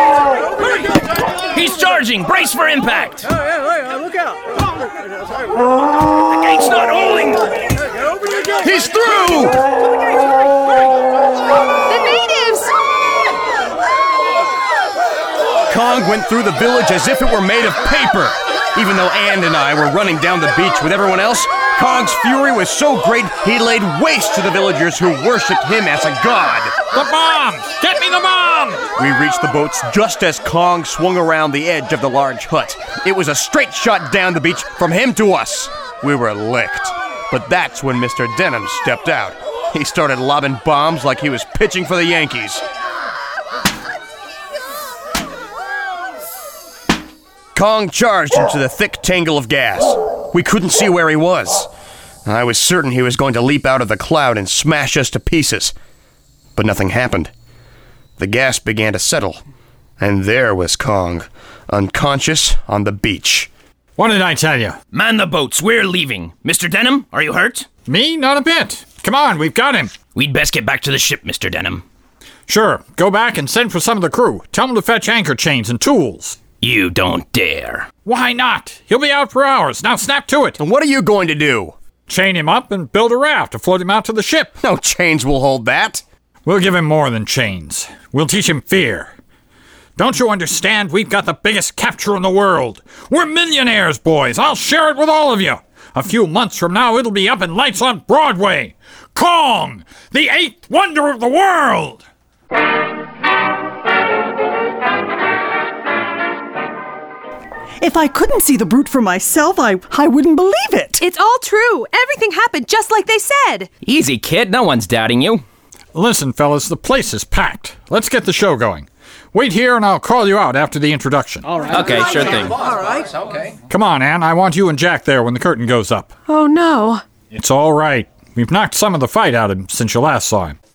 S9: He's charging! Brace for impact!
S10: Hey, hey, look out!
S9: The gate's not holding!
S7: He's through!
S6: The natives!
S7: Kong went through the village as if it were made of paper. Even though Ann and I were running down the beach with everyone else, Kong's fury was so great he laid waste to the villagers who worshipped him as a god.
S8: The bomb! Get me the bomb!
S7: We reached the boats just as Kong swung around the edge of the large hut. It was a straight shot down the beach from him to us. We were licked. But that's when Mister Denham stepped out. He started lobbing bombs like he was pitching for the Yankees. Kong charged into the thick tangle of gas. We couldn't see where he was. I was certain he was going to leap out of the cloud and smash us to pieces. But nothing happened. The gas began to settle, and there was Kong, unconscious on the beach.
S8: What did I tell you?
S9: Man the boats, we're leaving. Mister Denham, are you hurt?
S8: Me? Not a bit. Come on, we've got him.
S9: We'd best get back to the ship, Mister Denham.
S8: Sure. Go back and send for some of the crew. Tell them to fetch anchor chains and tools.
S9: You don't dare.
S8: Why not? He'll be out for hours. Now snap to it.
S7: And what are you going to do?
S8: Chain him up and build a raft to float him out to the ship.
S7: No chains will hold that.
S8: We'll give him more than chains. We'll teach him fear. Don't you understand? We've got the biggest capture in the world. We're millionaires, boys. I'll share it with all of you. A few months from now, it'll be up in lights on Broadway. Kong, the eighth wonder of the world.
S5: If I couldn't see the brute for myself, I, I wouldn't believe it.
S6: It's all true. Everything happened just like they said.
S1: Easy, kid. No one's doubting you.
S8: Listen, fellas, the place is packed. Let's get the show going. Wait here and I'll call you out after the introduction.
S3: All right.
S1: Okay, sure thing.
S5: All right.
S7: Okay.
S8: Come on, Ann. I want you and Jack there when the curtain goes up.
S6: Oh, no.
S8: It's all right. We've knocked some of the fight out of him since you last saw him.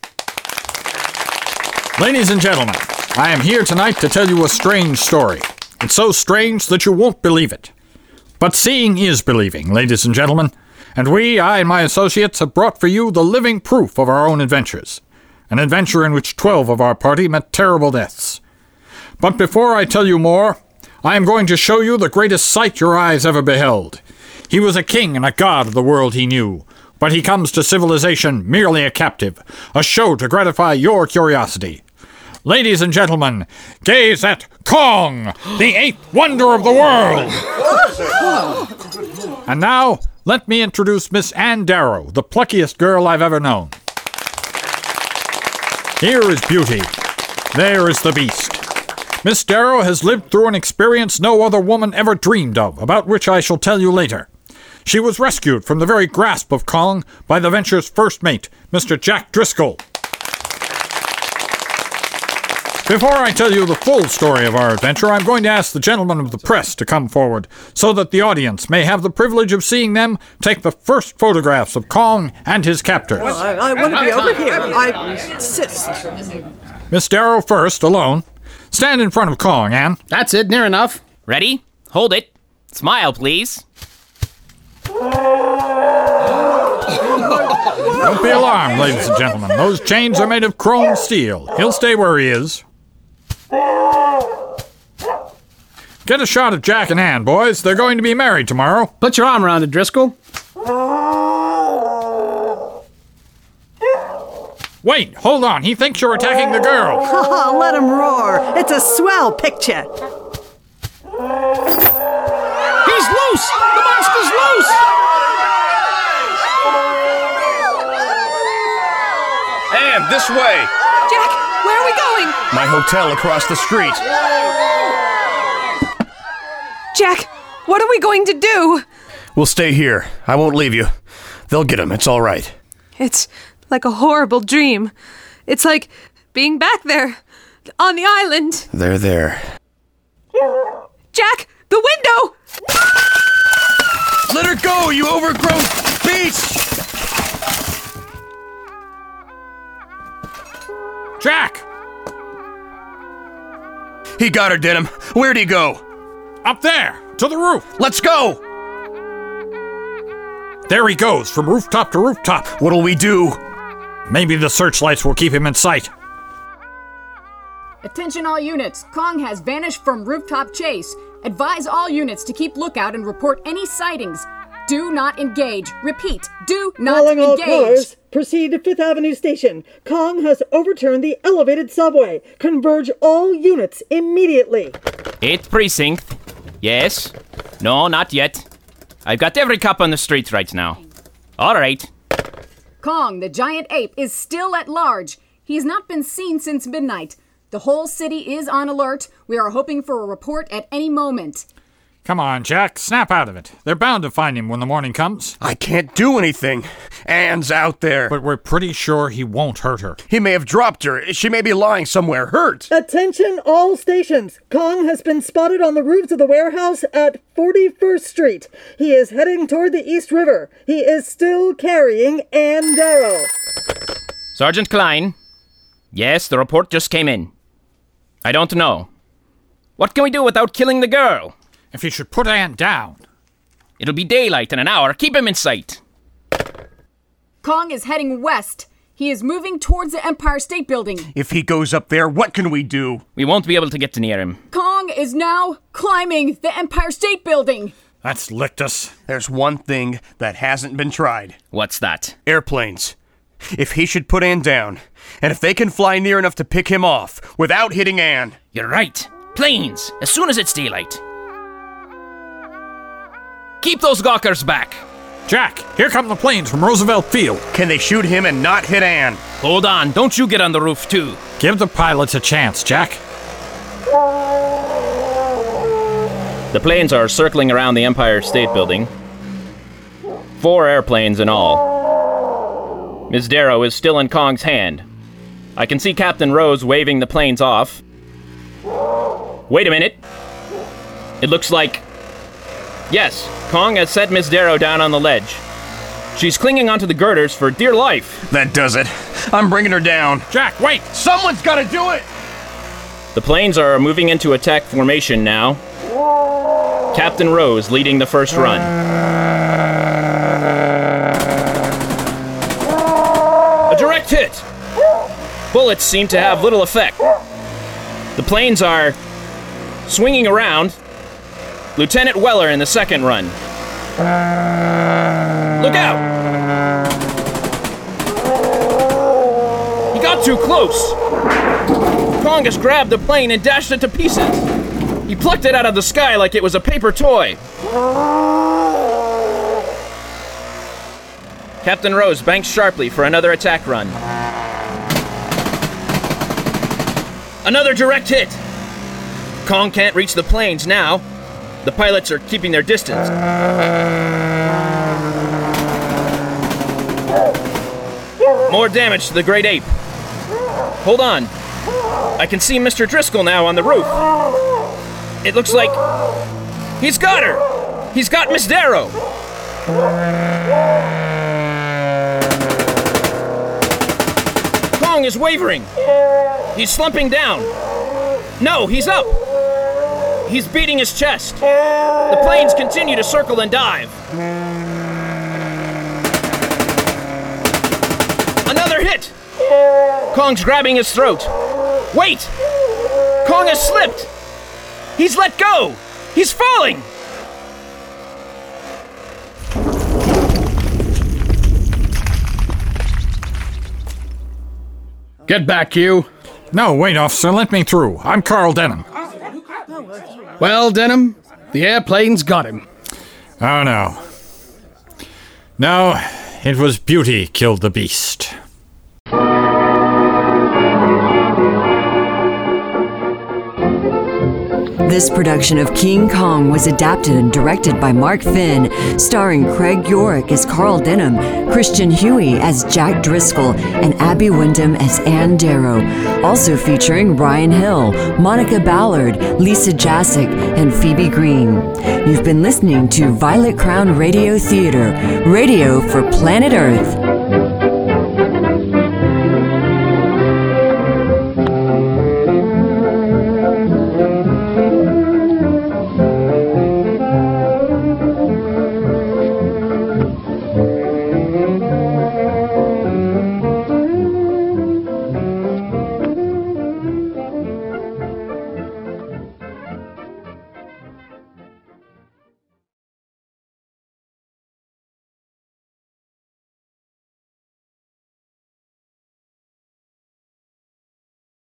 S8: Ladies and gentlemen, I am here tonight to tell you a strange story. It's so strange that you won't believe it. But seeing is believing, ladies and gentlemen. And we, I and my associates, have brought for you the living proof of our own adventures. An adventure in which twelve of our party met terrible deaths. But before I tell you more, I am going to show you the greatest sight your eyes ever beheld. He was a king and a god of the world he knew, but he comes to civilization merely a captive, a show to gratify your curiosity. Ladies and gentlemen, gaze at Kong, the eighth wonder of the world. And now, let me introduce Miss Ann Darrow, the pluckiest girl I've ever known. Here is beauty. There is the beast. Miss Darrow has lived through an experience no other woman ever dreamed of, about which I shall tell you later. She was rescued from the very grasp of Kong by the Venture's first mate, Mister Jack Driscoll. Before I tell you the full story of our adventure, I'm going to ask the gentlemen of the press to come forward so that the audience may have the privilege of seeing them take the first photographs of Kong and his captors.
S5: Well, I, I want to be over here. I insist.
S8: Miss Darrow first, alone. Stand in front of Kong, Ann.
S3: That's it, near enough.
S1: Ready? Hold it. Smile, please.
S8: Don't be alarmed, ladies and gentlemen. Those chains are made of chrome steel. He'll stay where he is. Get a shot of Jack and Ann, boys. They're going to be married tomorrow.
S3: Put your arm around it, Driscoll.
S8: Wait, hold on. He thinks you're attacking the girl.
S5: Oh, let him roar. It's a swell picture.
S3: He's loose! The monster's loose!
S7: Ann, this way!
S6: Jack, where are we going?
S7: My hotel across the street.
S6: Jack, what are we going to do?
S7: We'll stay here. I won't leave you. They'll get him. It's all right.
S6: It's like a horrible dream. It's like being back there, on the island.
S7: They're there.
S6: Jack, the window!
S7: Let her go, you overgrown beast!
S8: Jack!
S7: He got her, Denham. Where'd he go?
S8: Up there, to the roof.
S7: Let's go!
S8: There he goes, from rooftop to rooftop.
S7: What'll we do?
S8: Maybe the searchlights will keep him in sight.
S13: Attention all units. Kong has vanished from rooftop chase. Advise all units to keep lookout and report any sightings. Do not engage. Repeat, do not
S14: Calling all
S13: engage.
S14: cars, proceed to Fifth Avenue Station. Kong has overturned the elevated subway. Converge all units immediately.
S9: Eighth Precinct. Yes? No, not yet. I've got every cop on the streets right now. All right.
S13: Kong, the giant ape, is still at large. He has not been seen since midnight. The whole city is on alert. We are hoping for a report at any moment.
S8: Come on, Jack. Snap out of it. They're bound to find him when the morning comes.
S7: I can't do anything. Anne's out there.
S8: But we're pretty sure he won't hurt her.
S7: He may have dropped her. She may be lying somewhere hurt.
S14: Attention all stations. Kong has been spotted on the roofs of the warehouse at forty-first Street. He is heading toward the East River. He is still carrying Anne Darrow.
S9: Sergeant Klein. Yes, the report just came in. I don't know. What can we do without killing the girl?
S8: If he should put Anne down.
S9: It'll be daylight in an hour. Keep him in sight.
S13: Kong is heading west. He is moving towards the Empire State Building.
S7: If he goes up there, what can we do?
S9: We won't be able to get near him.
S13: Kong is now climbing the Empire State Building.
S8: That's licked us.
S7: There's one thing that hasn't been tried.
S9: What's that?
S7: Airplanes. If he should put Anne down, and if they can fly near enough to pick him off without hitting Anne.
S9: You're right. Planes, as soon as it's daylight. Keep those gawkers back.
S8: Jack, here come the planes from Roosevelt Field.
S7: Can they shoot him and not hit Anne?
S9: Hold on, don't you get on the roof too.
S8: Give the pilots a chance, Jack.
S1: The planes are circling around the Empire State Building. Four airplanes in all. Miss Darrow is still in Kong's hand. I can see Captain Rose waving the planes off. Wait a minute. It looks like... Yes, Kong has set Miss Darrow down on the ledge. She's clinging onto the girders for dear life.
S7: That does it. I'm bringing her down.
S8: Jack, wait!
S7: Someone's got to do it!
S1: The planes are moving into attack formation now. Captain Rose leading the first run. A direct hit! Bullets seem to have little effect. The planes are swinging around. Lieutenant Weller in the second run. Look out! He got too close. Kong has grabbed the plane and dashed it to pieces. He plucked it out of the sky like it was a paper toy. Captain Rose banks sharply for another attack run. Another direct hit. Kong can't reach the planes now. The pilots are keeping their distance. More damage to the great ape. Hold on. I can see Mister Driscoll now on the roof. It looks like he's got her. He's got Miss Darrow. Kong is wavering. He's slumping down. No, he's up. He's beating his chest. The planes continue to circle and dive. Another hit. Kong's grabbing his throat. Wait! Kong has slipped. He's let go. He's falling.
S3: Get back, you.
S8: No, wait, officer. Let me through. I'm Carl Denham.
S3: Well, Denham, the airplane's got him.
S8: Oh, no. No, it was beauty killed the beast.
S2: This production of King Kong was adapted and directed by Mark Finn, starring Craig York as Carl Denham, Christian Huey as Jack Driscoll, and Abby Wyndham as Anne Darrow. Also featuring Ryan Hill, Monica Ballard, Lisa Jasic, and Phoebe Green. You've been listening to Violet Crown Radio Theater, radio for planet Earth.